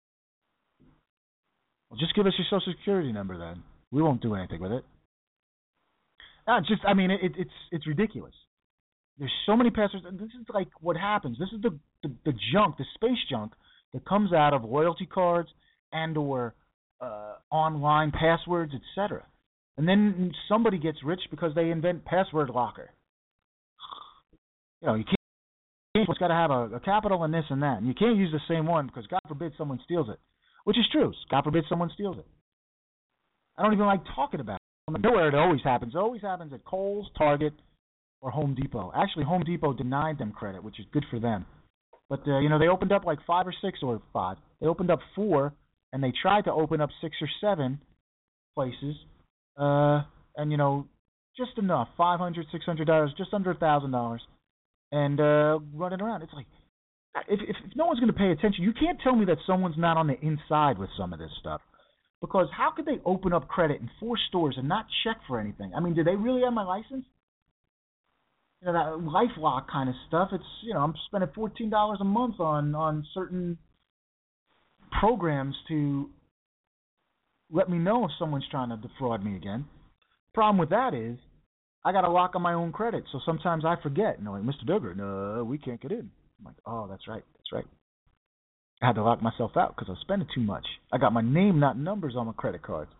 Well, just give us your social security number then. We won't do anything with it. Uh, just, I mean, it, it's it's ridiculous. There's so many passwords. This is like what happens. This is the, the, the junk, the space junk that comes out of loyalty cards and or uh, online passwords, et cetera. And then somebody gets rich because they invent password locker. You know, you can't. It's got to have a, a capital and this and that, and you can't use the same one because God forbid someone steals it. Which is true. God forbid someone steals it. I don't even like talking about it. I know where it always happens. It always happens at Kohl's, Target, or Home Depot. Actually, Home Depot denied them credit, which is good for them. But, uh, you know, they opened up like five or six or five. They opened up four, and they tried to open up six or seven places. Uh, and, you know, just enough, five hundred dollars, six hundred dollars, just under one thousand dollars, and uh, running around. It's like, If, if, if no one's going to pay attention, you can't tell me that someone's not on the inside with some of this stuff. Because how could they open up credit in four stores and not check for anything? I mean, do they really have my license? You know, that LifeLock kind of stuff. It's, you know, I'm spending fourteen dollars a month on, on certain programs to let me know if someone's trying to defraud me again. Problem with that is, I got to lock on my own credit. So sometimes I forget. And they're like, Mister Duggar, no, we can't get in. I'm like, oh, that's right, that's right. I had to lock myself out because I was spending too much. I got my name, not numbers, on my credit cards.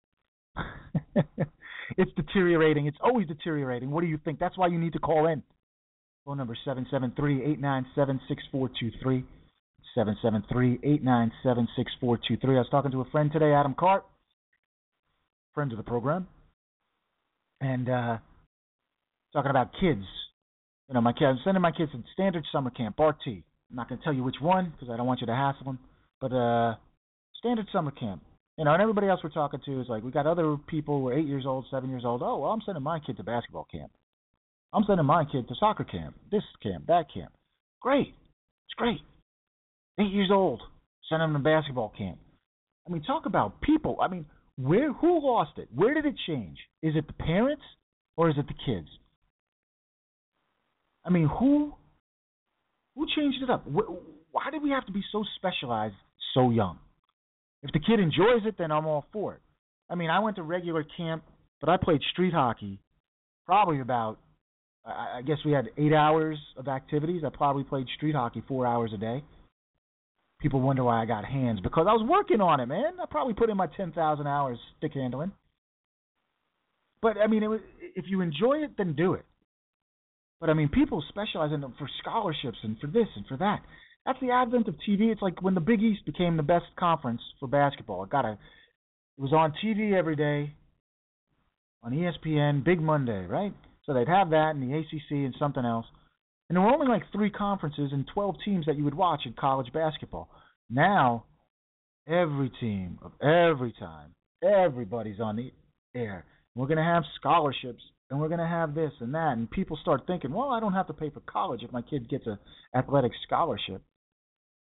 It's deteriorating. It's always deteriorating. What do you think? That's why you need to call in. Phone number seven seven three, eight nine seven, six four two three. seven seven three, eight nine seven, six four two three. I was talking to a friend today, Adam Cart, friend of the program, and uh, talking about kids. You know, my kids, I'm sending my kids to Standard Summer Camp, R T. I'm not going to tell you which one because I don't want you to hassle them. But uh, Standard Summer Camp. You know, and everybody else we're talking to is like, we got other people who are eight years old, seven years old. Oh, well, I'm sending my kid to basketball camp. I'm sending my kid to soccer camp, this camp, that camp. Great. It's great. Eight years old, send them to basketball camp. I mean, talk about people. I mean, where? Who lost it? Where did it change? Is it the parents or is it the kids? I mean, who who changed it up? Why did we have to be so specialized so young? If the kid enjoys it, then I'm all for it. I mean, I went to regular camp, but I played street hockey probably about, I guess we had eight hours of activities. I probably played street hockey four hours a day. People wonder why I got hands, because I was working on it, man. I probably put in my ten thousand hours stick handling. But, I mean, it was, if you enjoy it, then do it. But, I mean, people specialize in them for scholarships and for this and for that. That's the advent of T V. It's like when the Big East became the best conference for basketball. It got a, it was on T V every day, on E S P N, Big Monday, right? So they'd have that and the A C C and something else. And there were only like three conferences and twelve teams that you would watch in college basketball. Now, every team of every time, everybody's on the air. We're going to have scholarships, and we're going to have this and that. And people start thinking, well, I don't have to pay for college if my kid gets an athletic scholarship.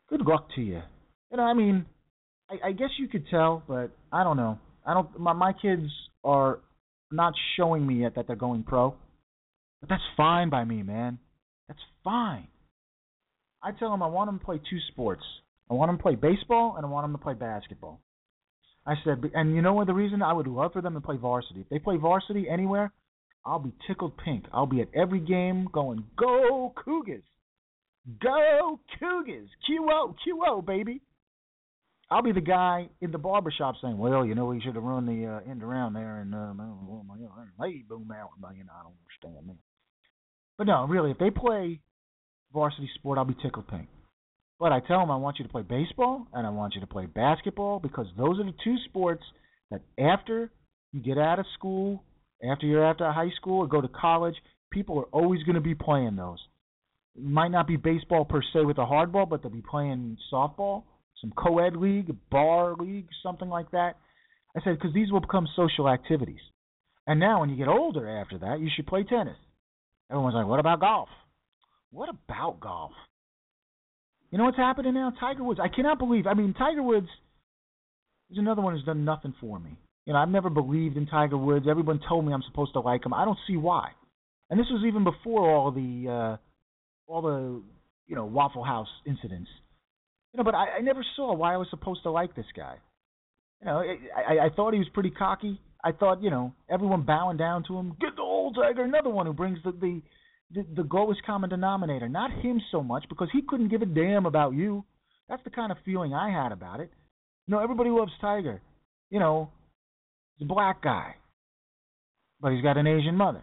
Good luck to you. You know, I mean, I, I guess you could tell, but I don't know. I don't. My my kids are not showing me yet that they're going pro, but that's fine by me, man. That's fine. I tell them I want them to play two sports. I want them to play baseball and I want them to play basketball. I said, and you know what? The reason I would love for them to play varsity. If they play varsity anywhere, I'll be tickled pink. I'll be at every game going, go Cougars, go Cougars, Q O, Q O, baby. I'll be the guy in the barbershop saying, well, you know, we should have run the uh, end around there and, um, oh, my, you know, hey, boom out. You know, I don't understand me. But no, really, if they play varsity sport, I'll be tickled pink. But I tell them I want you to play baseball and I want you to play basketball because those are the two sports that after you get out of school, after you're out of high school or go to college, people are always going to be playing those. It might not be baseball per se with a hardball, but they'll be playing softball, some co-ed league, bar league, something like that. I said, because these will become social activities. And now when you get older after that, you should play tennis. Everyone's like, what about golf? What about golf? You know what's happening now? Tiger Woods. I cannot believe. I mean, Tiger Woods is another one who's done nothing for me. You know, I've never believed in Tiger Woods. Everyone told me I'm supposed to like him. I don't see why. And this was even before all the, uh, all the, you know, Waffle House incidents. You know, but I, I never saw why I was supposed to like this guy. You know, I, I, I thought he was pretty cocky. I thought, you know, everyone bowing down to him. Get the old Tiger. Another one who brings the the. The, the lowest common denominator, not him so much because he couldn't give a damn about you. That's the kind of feeling I had about it. You know, everybody loves Tiger. You know, he's a black guy, but he's got an Asian mother.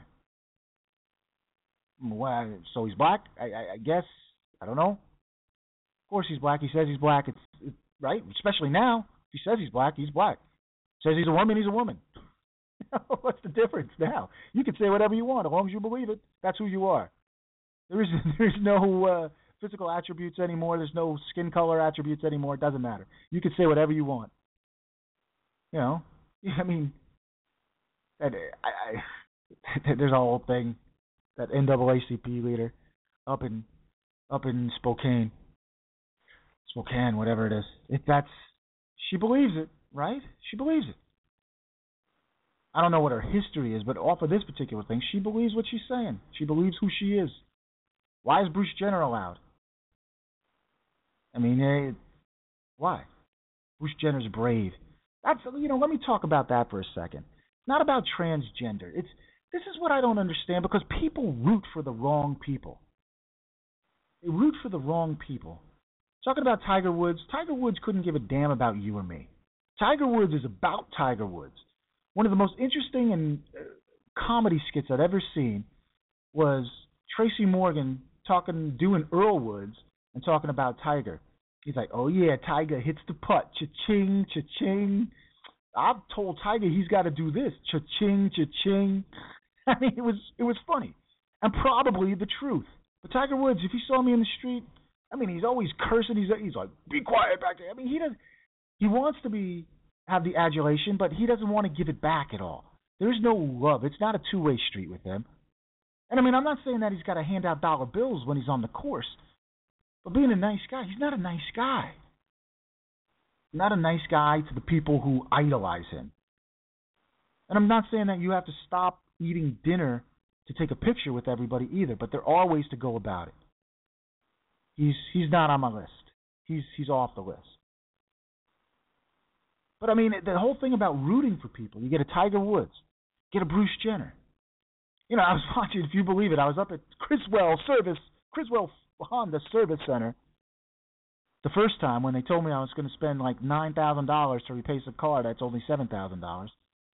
Well, so he's black, I, I, I guess. I don't know. Of course he's black. He says he's black. It's, it's right, especially now. If he says he's black, he's black. Says he's a woman, he's a woman. What's the difference now? You can say whatever you want as long as you believe it. That's who you are. There is there's no uh, physical attributes anymore. There's no skin color attributes anymore. It doesn't matter. You can say whatever you want. You know, I mean, I, I, there's a whole thing. That N double A C P leader up in up in Spokane, Spokane, whatever it is. If that's she believes it, right? She believes it. I don't know what her history is, but off of this particular thing, she believes what she's saying. She believes who she is. Why is Bruce Jenner allowed? I mean, eh, why? Bruce Jenner's brave. That's you know. Let me talk about that for a second. It's not about transgender. It's this is what I don't understand because people root for the wrong people. They root for the wrong people. Talking about Tiger Woods, Tiger Woods couldn't give a damn about you or me. Tiger Woods is about Tiger Woods. One of the most interesting and uh, comedy skits I've ever seen was Tracy Morgan talking, doing Earl Woods and talking about Tiger. He's like, oh yeah, Tiger hits the putt, cha-ching, cha-ching. I've told Tiger he's got to do this, cha-ching, cha-ching. I mean, it was it was funny and probably the truth. But Tiger Woods, if he saw me in the street, I mean, he's always cursing. He's he's like, be quiet back there. I mean, he does. He wants to be. Have the adulation, but he doesn't want to give it back at all. There's no love. It's not a two-way street with him. And I mean, I'm not saying that he's got to hand out dollar bills when he's on the course, but being a nice guy, he's not a nice guy. Not a nice guy to the people who idolize him. And I'm not saying that you have to stop eating dinner to take a picture with everybody either, but there are ways to go about it. He's he's not on my list. He's he's off the list. But, I mean, the whole thing about rooting for people, you get a Tiger Woods, get a Bruce Jenner. You know, I was watching, if you believe it, I was up at Criswell Service, Criswell Honda Service Center the first time when they told me I was going to spend like nine thousand dollars to replace a car that's only seven thousand dollars.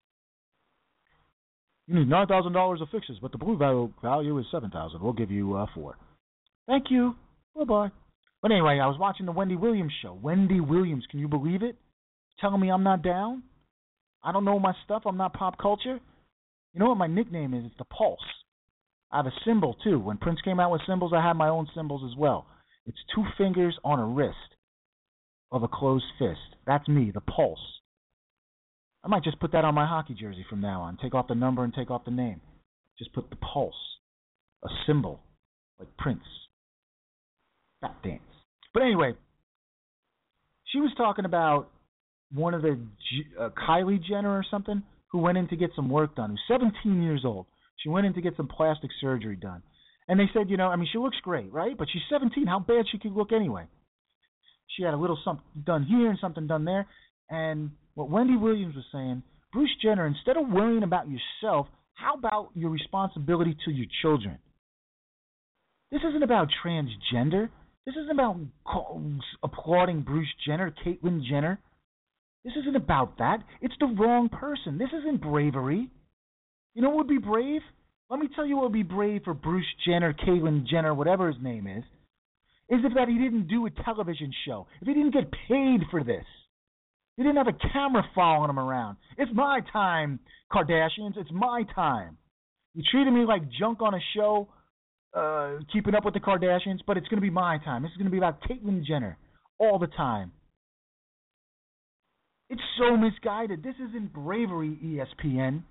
You need nine thousand dollars of fixes, but the blue value, value is seven thousand dollars. We'll give you uh, four. Thank you. Bye-bye. But anyway, I was watching the Wendy Williams show. Wendy Williams, can you believe it? Telling me I'm not down? I don't know my stuff. I'm not pop culture. You know what my nickname is? It's the Pulse. I have a symbol, too. When Prince came out with symbols, I had my own symbols as well. It's two fingers on a wrist of a closed fist. That's me, the Pulse. I might just put that on my hockey jersey from now on. Take off the number and take off the name. Just put the Pulse. A symbol, like Prince. That dance. But anyway, She was talking about one of the uh, Kylie Jenner or something who went in to get some work done. Who's seventeen years old. She went in to get some plastic surgery done, and they said, you know, I mean, she looks great, right? But she's seventeen. How bad she could look anyway? She had a little something done here and something done there, and what Wendy Williams was saying, Bruce Jenner, instead of worrying about yourself, how about your responsibility to your children? This isn't about transgender. This isn't about applauding Bruce Jenner, Caitlyn Jenner. This isn't about that. It's the wrong person. This isn't bravery. You know what would be brave? Let me tell you what would be brave for Bruce Jenner, Caitlyn Jenner, whatever his name is, is if that he didn't do a television show, if he didn't get paid for this. He didn't have a camera following him around. It's my time, Kardashians. It's my time. You treated me like junk on a show, uh, keeping up with the Kardashians, but it's going to be my time. This is going to be about Caitlyn Jenner all the time. It's so misguided. This isn't bravery, E S P N.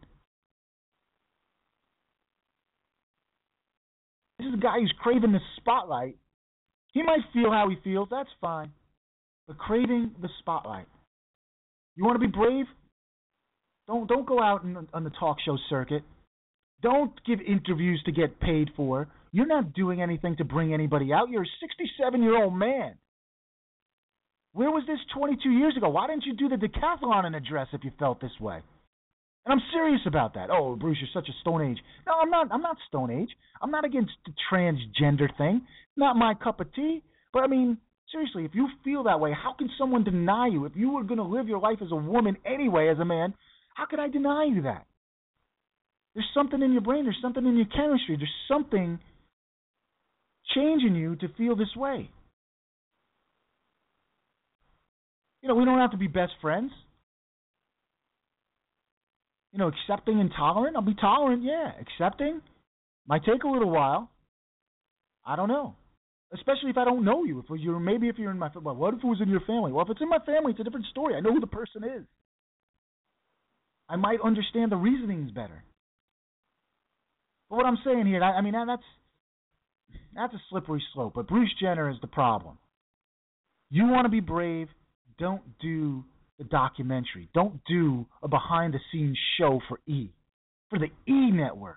This is a guy who's craving the spotlight. He might feel how he feels. That's fine. But craving the spotlight. You want to be brave? Don't don't go out in, on the talk show circuit. Don't give interviews to get paid for. You're not doing anything to bring anybody out. You're a sixty-seven-year-old man. Where was this twenty-two years ago? Why didn't you do the decathlon in a dress if you felt this way? And I'm serious about that. Oh, Bruce, you're such a Stone Age. No, I'm not. I'm not Stone Age. I'm not against the transgender thing. Not my cup of tea. But I mean, seriously, if you feel that way, how can someone deny you? If you were going to live your life as a woman anyway, as a man, how could I deny you that? There's something in your brain. There's something in your chemistry. There's something changing you to feel this way. You know, we don't have to be best friends. You know, accepting and tolerant. I'll be tolerant, yeah. Accepting might take a little while. I don't know. Especially if I don't know you. If you're maybe if you're in my well, what if it was in your family? Well, if it's in my family, it's a different story. I know who the person is. I might understand the reasonings better. But what I'm saying here, I, I mean, that's that's a slippery slope. But Bruce Jenner is the problem. You want to be brave? Don't do the documentary. Don't do a behind-the-scenes show for E, for the E network.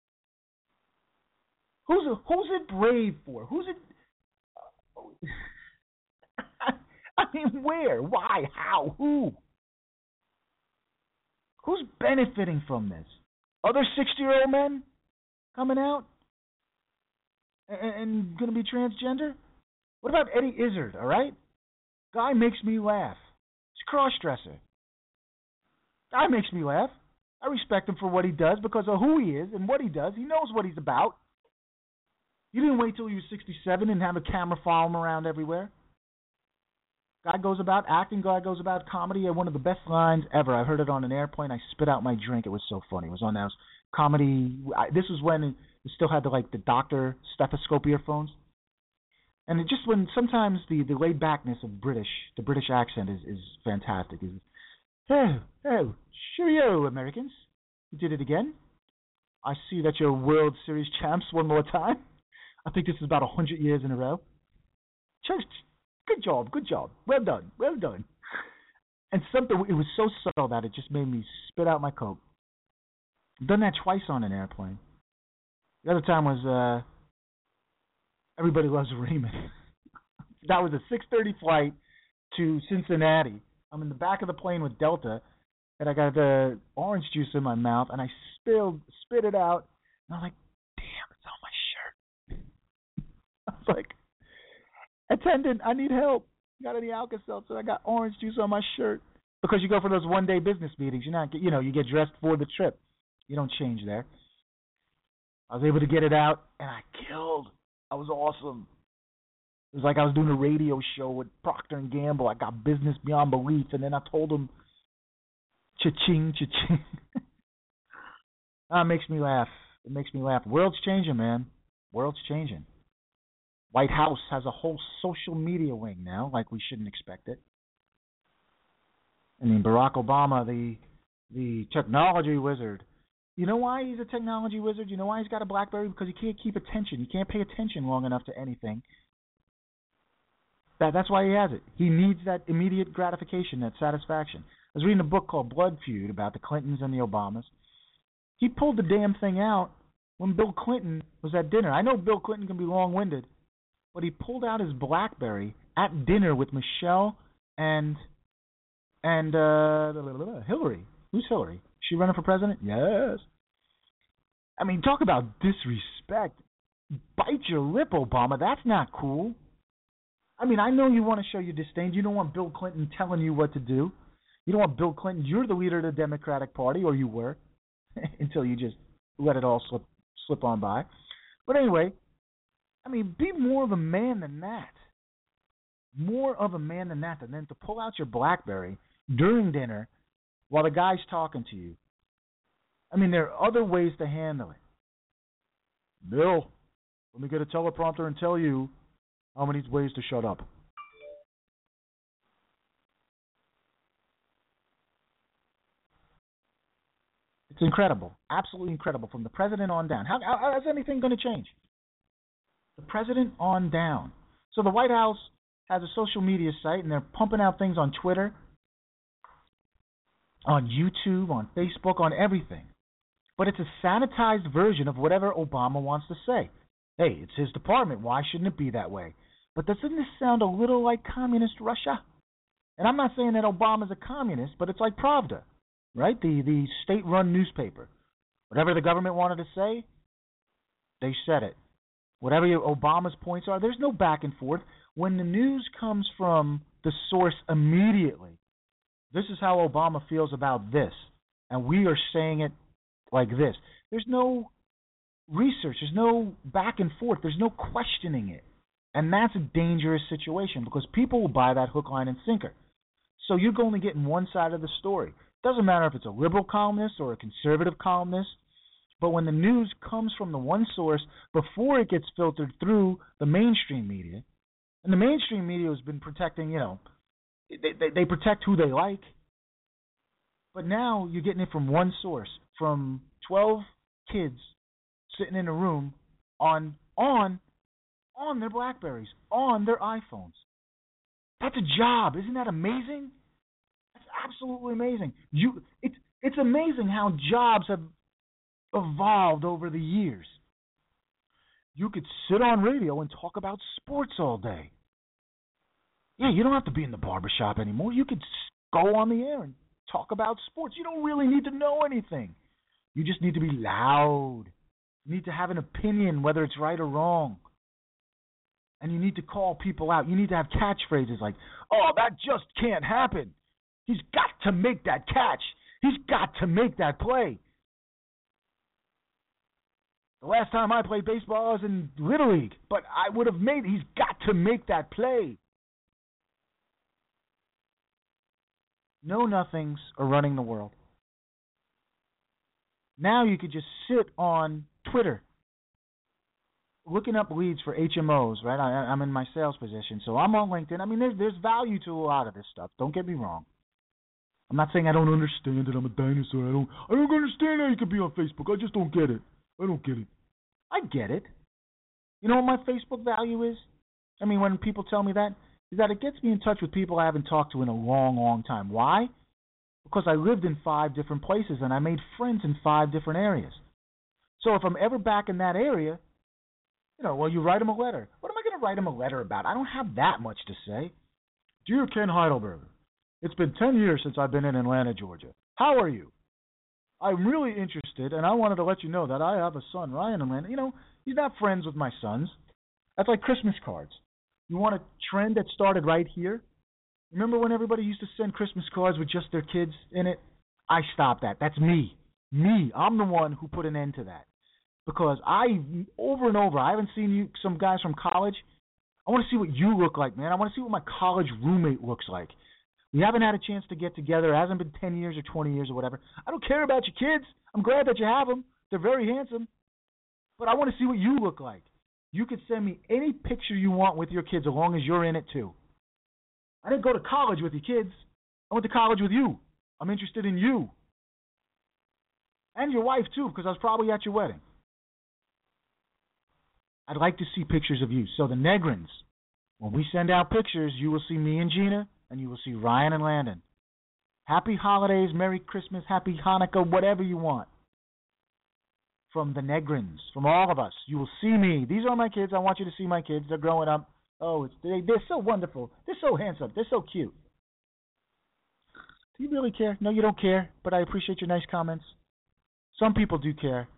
Who's it, who's it brave for? Who's it? I mean, where? Why? How? Who? Who's benefiting from this? Other sixty-year-old men coming out and, and going to be transgender? What about Eddie Izzard, all right? Guy makes me laugh. He's a cross-dresser. Guy makes me laugh. I respect him for what he does because of who he is and what he does. He knows what he's about. You didn't wait till he was sixty-seven and have a camera follow him around everywhere. Guy goes about acting. Guy goes about comedy. He had one of the best lines ever. I heard it on an airplane. I spit out my drink. It was so funny. It was on those comedy. I, this was when it still had the like the doctor stethoscope earphones. And it just when sometimes the, the laid backness of British, the British accent is, is fantastic. Is oh, oh, cheerio, Americans. You did it again. I see that you're World Series champs one more time. I think this is about a hundred years in a row. Just good job, good job. Well done, well done. And something, it was so subtle that it just made me spit out my coke. I've done that twice on an airplane. The other time was uh, Everybody Loves Raymond. That was a six thirty flight to Cincinnati. I'm in the back of the plane with Delta, and I got the orange juice in my mouth, and I spilled, spit it out, and I'm like, damn, it's on my shirt. I was like, attendant, I need help. Got any Alka-Seltzer? I got orange juice on my shirt. Because you go for those one-day business meetings, you're not, you know, you get dressed for the trip. You don't change there. I was able to get it out, and I killed. I was awesome. It was like I was doing a radio show with Procter and Gamble. I got business beyond belief, and then I told them, cha-ching, cha-ching. Ah, it makes me laugh. It makes me laugh. World's changing, man. World's changing. White House has a whole social media wing now, like we shouldn't expect it. I mean, Barack Obama, the the technology wizard. You know why he's a technology wizard? You know why he's got a BlackBerry? Because he can't keep attention. He can't pay attention long enough to anything. That that's why he has it. He needs that immediate gratification, that satisfaction. I was reading a book called Blood Feud about the Clintons and the Obamas. He pulled the damn thing out when Bill Clinton was at dinner. I know Bill Clinton can be long-winded, but he pulled out his BlackBerry at dinner with Michelle and and uh, Hillary. Who's Hillary? She running for president? Yes. I mean, talk about disrespect. Bite your lip, Obama. That's not cool. I mean, I know you want to show your disdain. You don't want Bill Clinton telling you what to do. You don't want Bill Clinton. You're the leader of the Democratic Party, or you were, until you just let it all slip slip on by. But anyway, I mean, be more of a man than that. More of a man than that, than then to pull out your BlackBerry during dinner while the guy's talking to you. I mean, there are other ways to handle it. Bill, let me get a teleprompter and tell you how many ways to shut up. It's incredible, absolutely incredible, from the president on down. How, how, how is anything going to change? The president on down. So the White House has a social media site, and they're pumping out things on Twitter, on YouTube, on Facebook, on everything. But it's a sanitized version of whatever Obama wants to say. Hey, it's his department. Why shouldn't it be that way? But doesn't this sound a little like communist Russia? And I'm not saying that Obama's a communist, but it's like Pravda, right? The the state-run newspaper. Whatever the government wanted to say, they said it. Whatever your Obama's points are, there's no back and forth. When the news comes from the source immediately, this is how Obama feels about this, and we are saying it like this. There's no research. There's no back and forth. There's no questioning it. And that's a dangerous situation because people will buy that hook, line, and sinker. So you're only getting one side of the story. Doesn't matter if it's a liberal columnist or a conservative columnist, but when the news comes from the one source before it gets filtered through the mainstream media, and the mainstream media has been protecting, you know, they, they, they protect who they like, but now you're getting it from one source, from twelve kids sitting in a room on on on their Blackberries, on their iPhones. That's a job. Isn't that amazing? That's absolutely amazing. You, it's it's amazing how jobs have evolved over the years. You could sit on radio and talk about sports all day. Yeah, you don't have to be in the barbershop anymore. You could go on the air and talk about sports. You don't really need to know anything. You just need to be loud. You need to have an opinion, whether it's right or wrong. And you need to call people out. You need to have catchphrases like, oh, that just can't happen. He's got to make that catch. He's got to make that play. The last time I played baseball, I was in Little League, but I would have made it. He's got to make that play. No nothings are running the world. Now you could just sit on Twitter looking up leads for H M Os, right? I, I'm in my sales position, so I'm on LinkedIn. I mean, there's there's value to a lot of this stuff. Don't get me wrong. I'm not saying I don't understand it. I'm a dinosaur. I don't I don't understand how you can be on Facebook. I just don't get it. I don't get it. I get it. You know what my Facebook value is? I mean, when people tell me that, is that it gets me in touch with people I haven't talked to in a long, long time. Why? Because I lived in five different places and I made friends in five different areas. So if I'm ever back in that area, you know, well, you write them a letter. What am I going to write them a letter about? I don't have that much to say. Dear Ken Heidelberger, it's been ten years since I've been in Atlanta, Georgia. How are you? I'm really interested, and I wanted to let you know that I have a son, Ryan, in Atlanta. You know, he's not friends with my sons. That's like Christmas cards. You want a trend that started right here? Remember when everybody used to send Christmas cards with just their kids in it? I stopped that. That's me. Me. I'm the one who put an end to that. Because I, over and over, I haven't seen you, some guys from college. I want to see what you look like, man. I want to see what my college roommate looks like. We haven't had a chance to get together. It hasn't been ten years or twenty years or whatever. I don't care about your kids. I'm glad that you have them. They're very handsome. But I want to see what you look like. You could send me any picture you want with your kids as long as you're in it too. I didn't go to college with your kids. I went to college with you. I'm interested in you. And your wife too, because I was probably at your wedding. I'd like to see pictures of you. So the Negrins, When we send out pictures, you will see me and Gina, and you will see Ryan and Landon. Happy holidays, Merry Christmas, Happy Hanukkah, whatever you want. From the Negrins, from all of us, you will see me. These are my kids. I want you to see my kids. They're growing up. Oh, it's, they, they're so wonderful. They're so handsome. They're so cute. Do you really care? No, you don't care, but I appreciate your nice comments. Some people do care.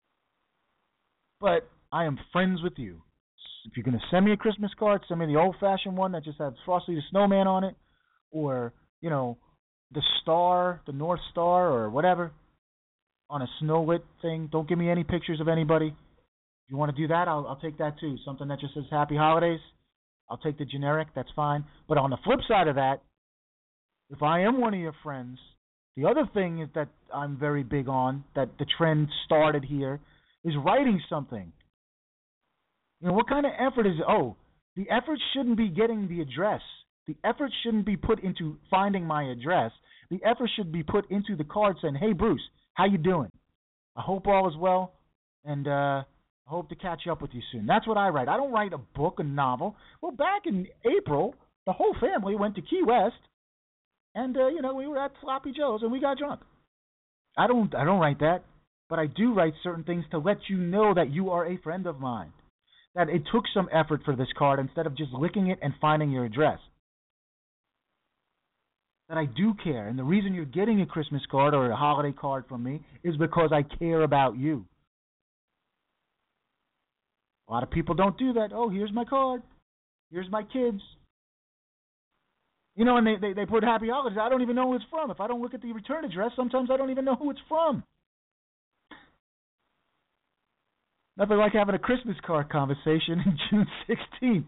But I am friends with you. If you're going to send me a Christmas card, send me the old-fashioned one that just has Frosty the Snowman on it, or, you know, the star, the North Star, or whatever, on a snow-lit thing. Don't give me any pictures of anybody. If you want to do that, I'll, I'll take that too. Something that just says Happy Holidays, I'll take the generic. That's fine. But on the flip side of that, if I am one of your friends, the other thing is that I'm very big on, that the trend started here, is writing something. You know, what kind of effort is it? Oh, the effort shouldn't be getting the address. The effort shouldn't be put into finding my address. The effort should be put into the card saying, hey, Bruce, how you doing? I hope all is well, and uh, I hope to catch up with you soon. That's what I write. I don't write a book, a novel. Well, back in April, the whole family went to Key West, and, uh, you know, we were at Sloppy Joe's, and we got drunk. I don't, I don't write that, but I do write certain things to let you know that you are a friend of mine, that it took some effort for this card instead of just licking it and finding your address. That I do care, and the reason you're getting a Christmas card or a holiday card from me is because I care about you. A lot of people don't do that. Oh, here's my card. Here's my kids. You know, and they, they, they put Happy Holidays. I don't even know who it's from. If I don't look at the return address, sometimes I don't even know who it's from. Nothing like having a Christmas card conversation in June sixteenth.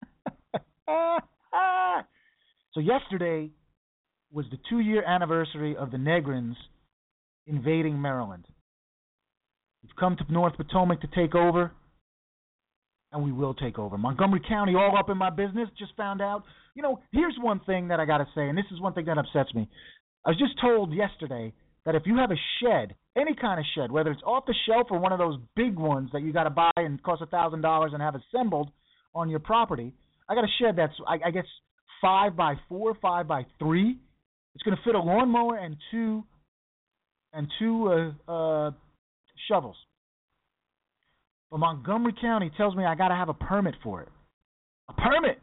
So yesterday was the two-year anniversary of the Negrins invading Maryland. We've come to North Potomac to take over, and we will take over. Montgomery County, all up in my business, just found out. You know, here's one thing that I got to say, and this is one thing that upsets me. I was just told yesterday that if you have a shed, any kind of shed, whether it's off the shelf or one of those big ones that you got to buy and cost one thousand dollars and have assembled on your property, I got a shed that's, I, I guess, five by four, five by three. It's going to fit a lawnmower and two and two uh, uh, shovels. But Montgomery County tells me I got to have a permit for it. A permit.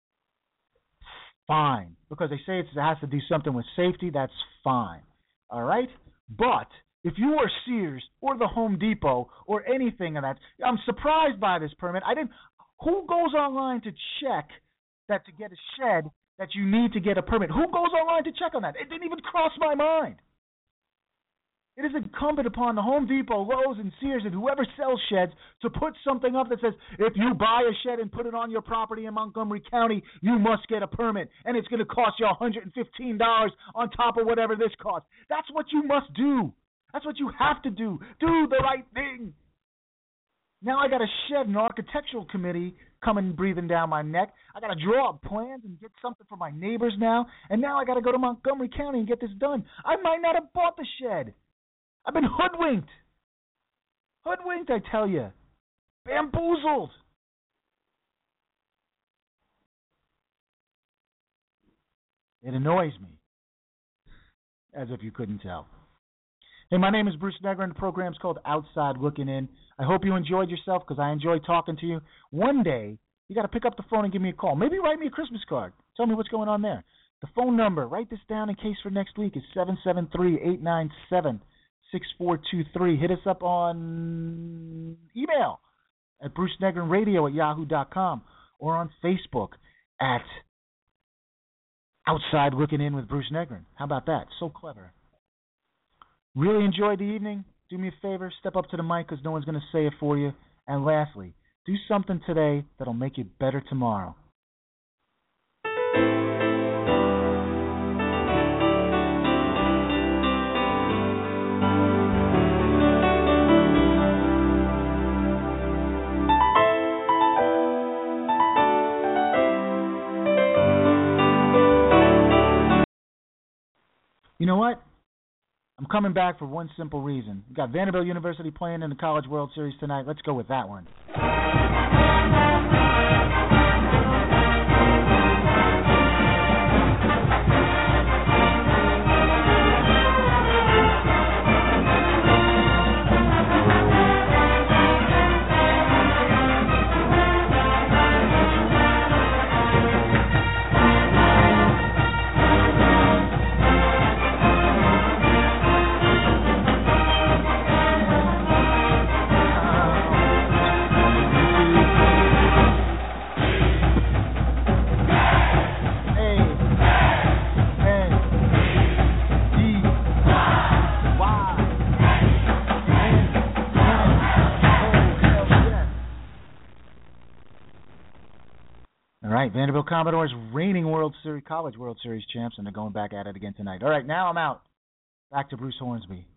Fine, because they say it's, it has to do something with safety. That's fine. All right? But if you are Sears or the Home Depot or anything of that, I'm surprised by this permit. I didn't. Who goes online to check that to get a shed that you need to get a permit? Who goes online to check on that? It didn't even cross my mind. It is incumbent upon the Home Depot, Lowe's, and Sears, and whoever sells sheds to put something up that says, if you buy a shed and put it on your property in Montgomery County, you must get a permit, and it's going to cost you one hundred fifteen dollars on top of whatever this costs. That's what you must do. That's what you have to do. Do the right thing. Now I got a shed and architectural committee coming breathing down my neck. I got to draw up plans and get something for my neighbors now, and now I got to go to Montgomery County and get this done. I might not have bought the shed. I've been hoodwinked. Hoodwinked, I tell you. Bamboozled. It annoys me, as if you couldn't tell. Hey, my name is Bruce Negrin. The program's called Outside Looking In. I hope you enjoyed yourself because I enjoy talking to you. One day, you got to pick up the phone and give me a call. Maybe write me a Christmas card. Tell me what's going on there. The phone number, write this down in case for next week, is seven seven three, eight nine seven, six four two three. Hit us up on email at bruce negrin radio at yahoo dot com or on Facebook at Outside Looking In with Bruce Negrin. How about that? So clever. Really enjoyed the evening. Do me a favor, step up to the mic because no one's going to say it for you. And lastly, do something today that'll make you better tomorrow. You know what? I'm coming back for one simple reason. We've got Vanderbilt University playing in the College World Series tonight. Let's go with that one. right, Vanderbilt Commodores reigning World Series, College World Series champs, and they're going back at it again tonight. All right, now I'm out. Back to Bruce Hornsby.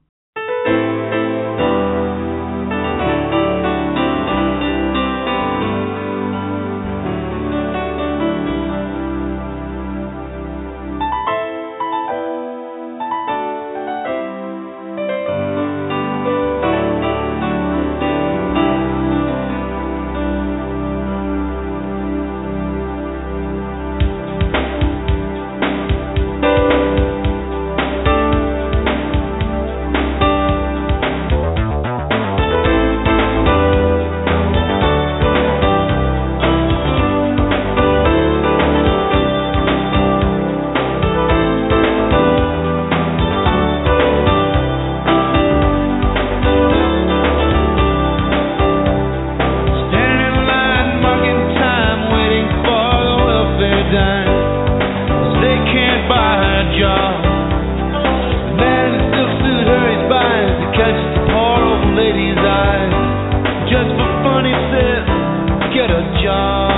Just for funny, says, get a job.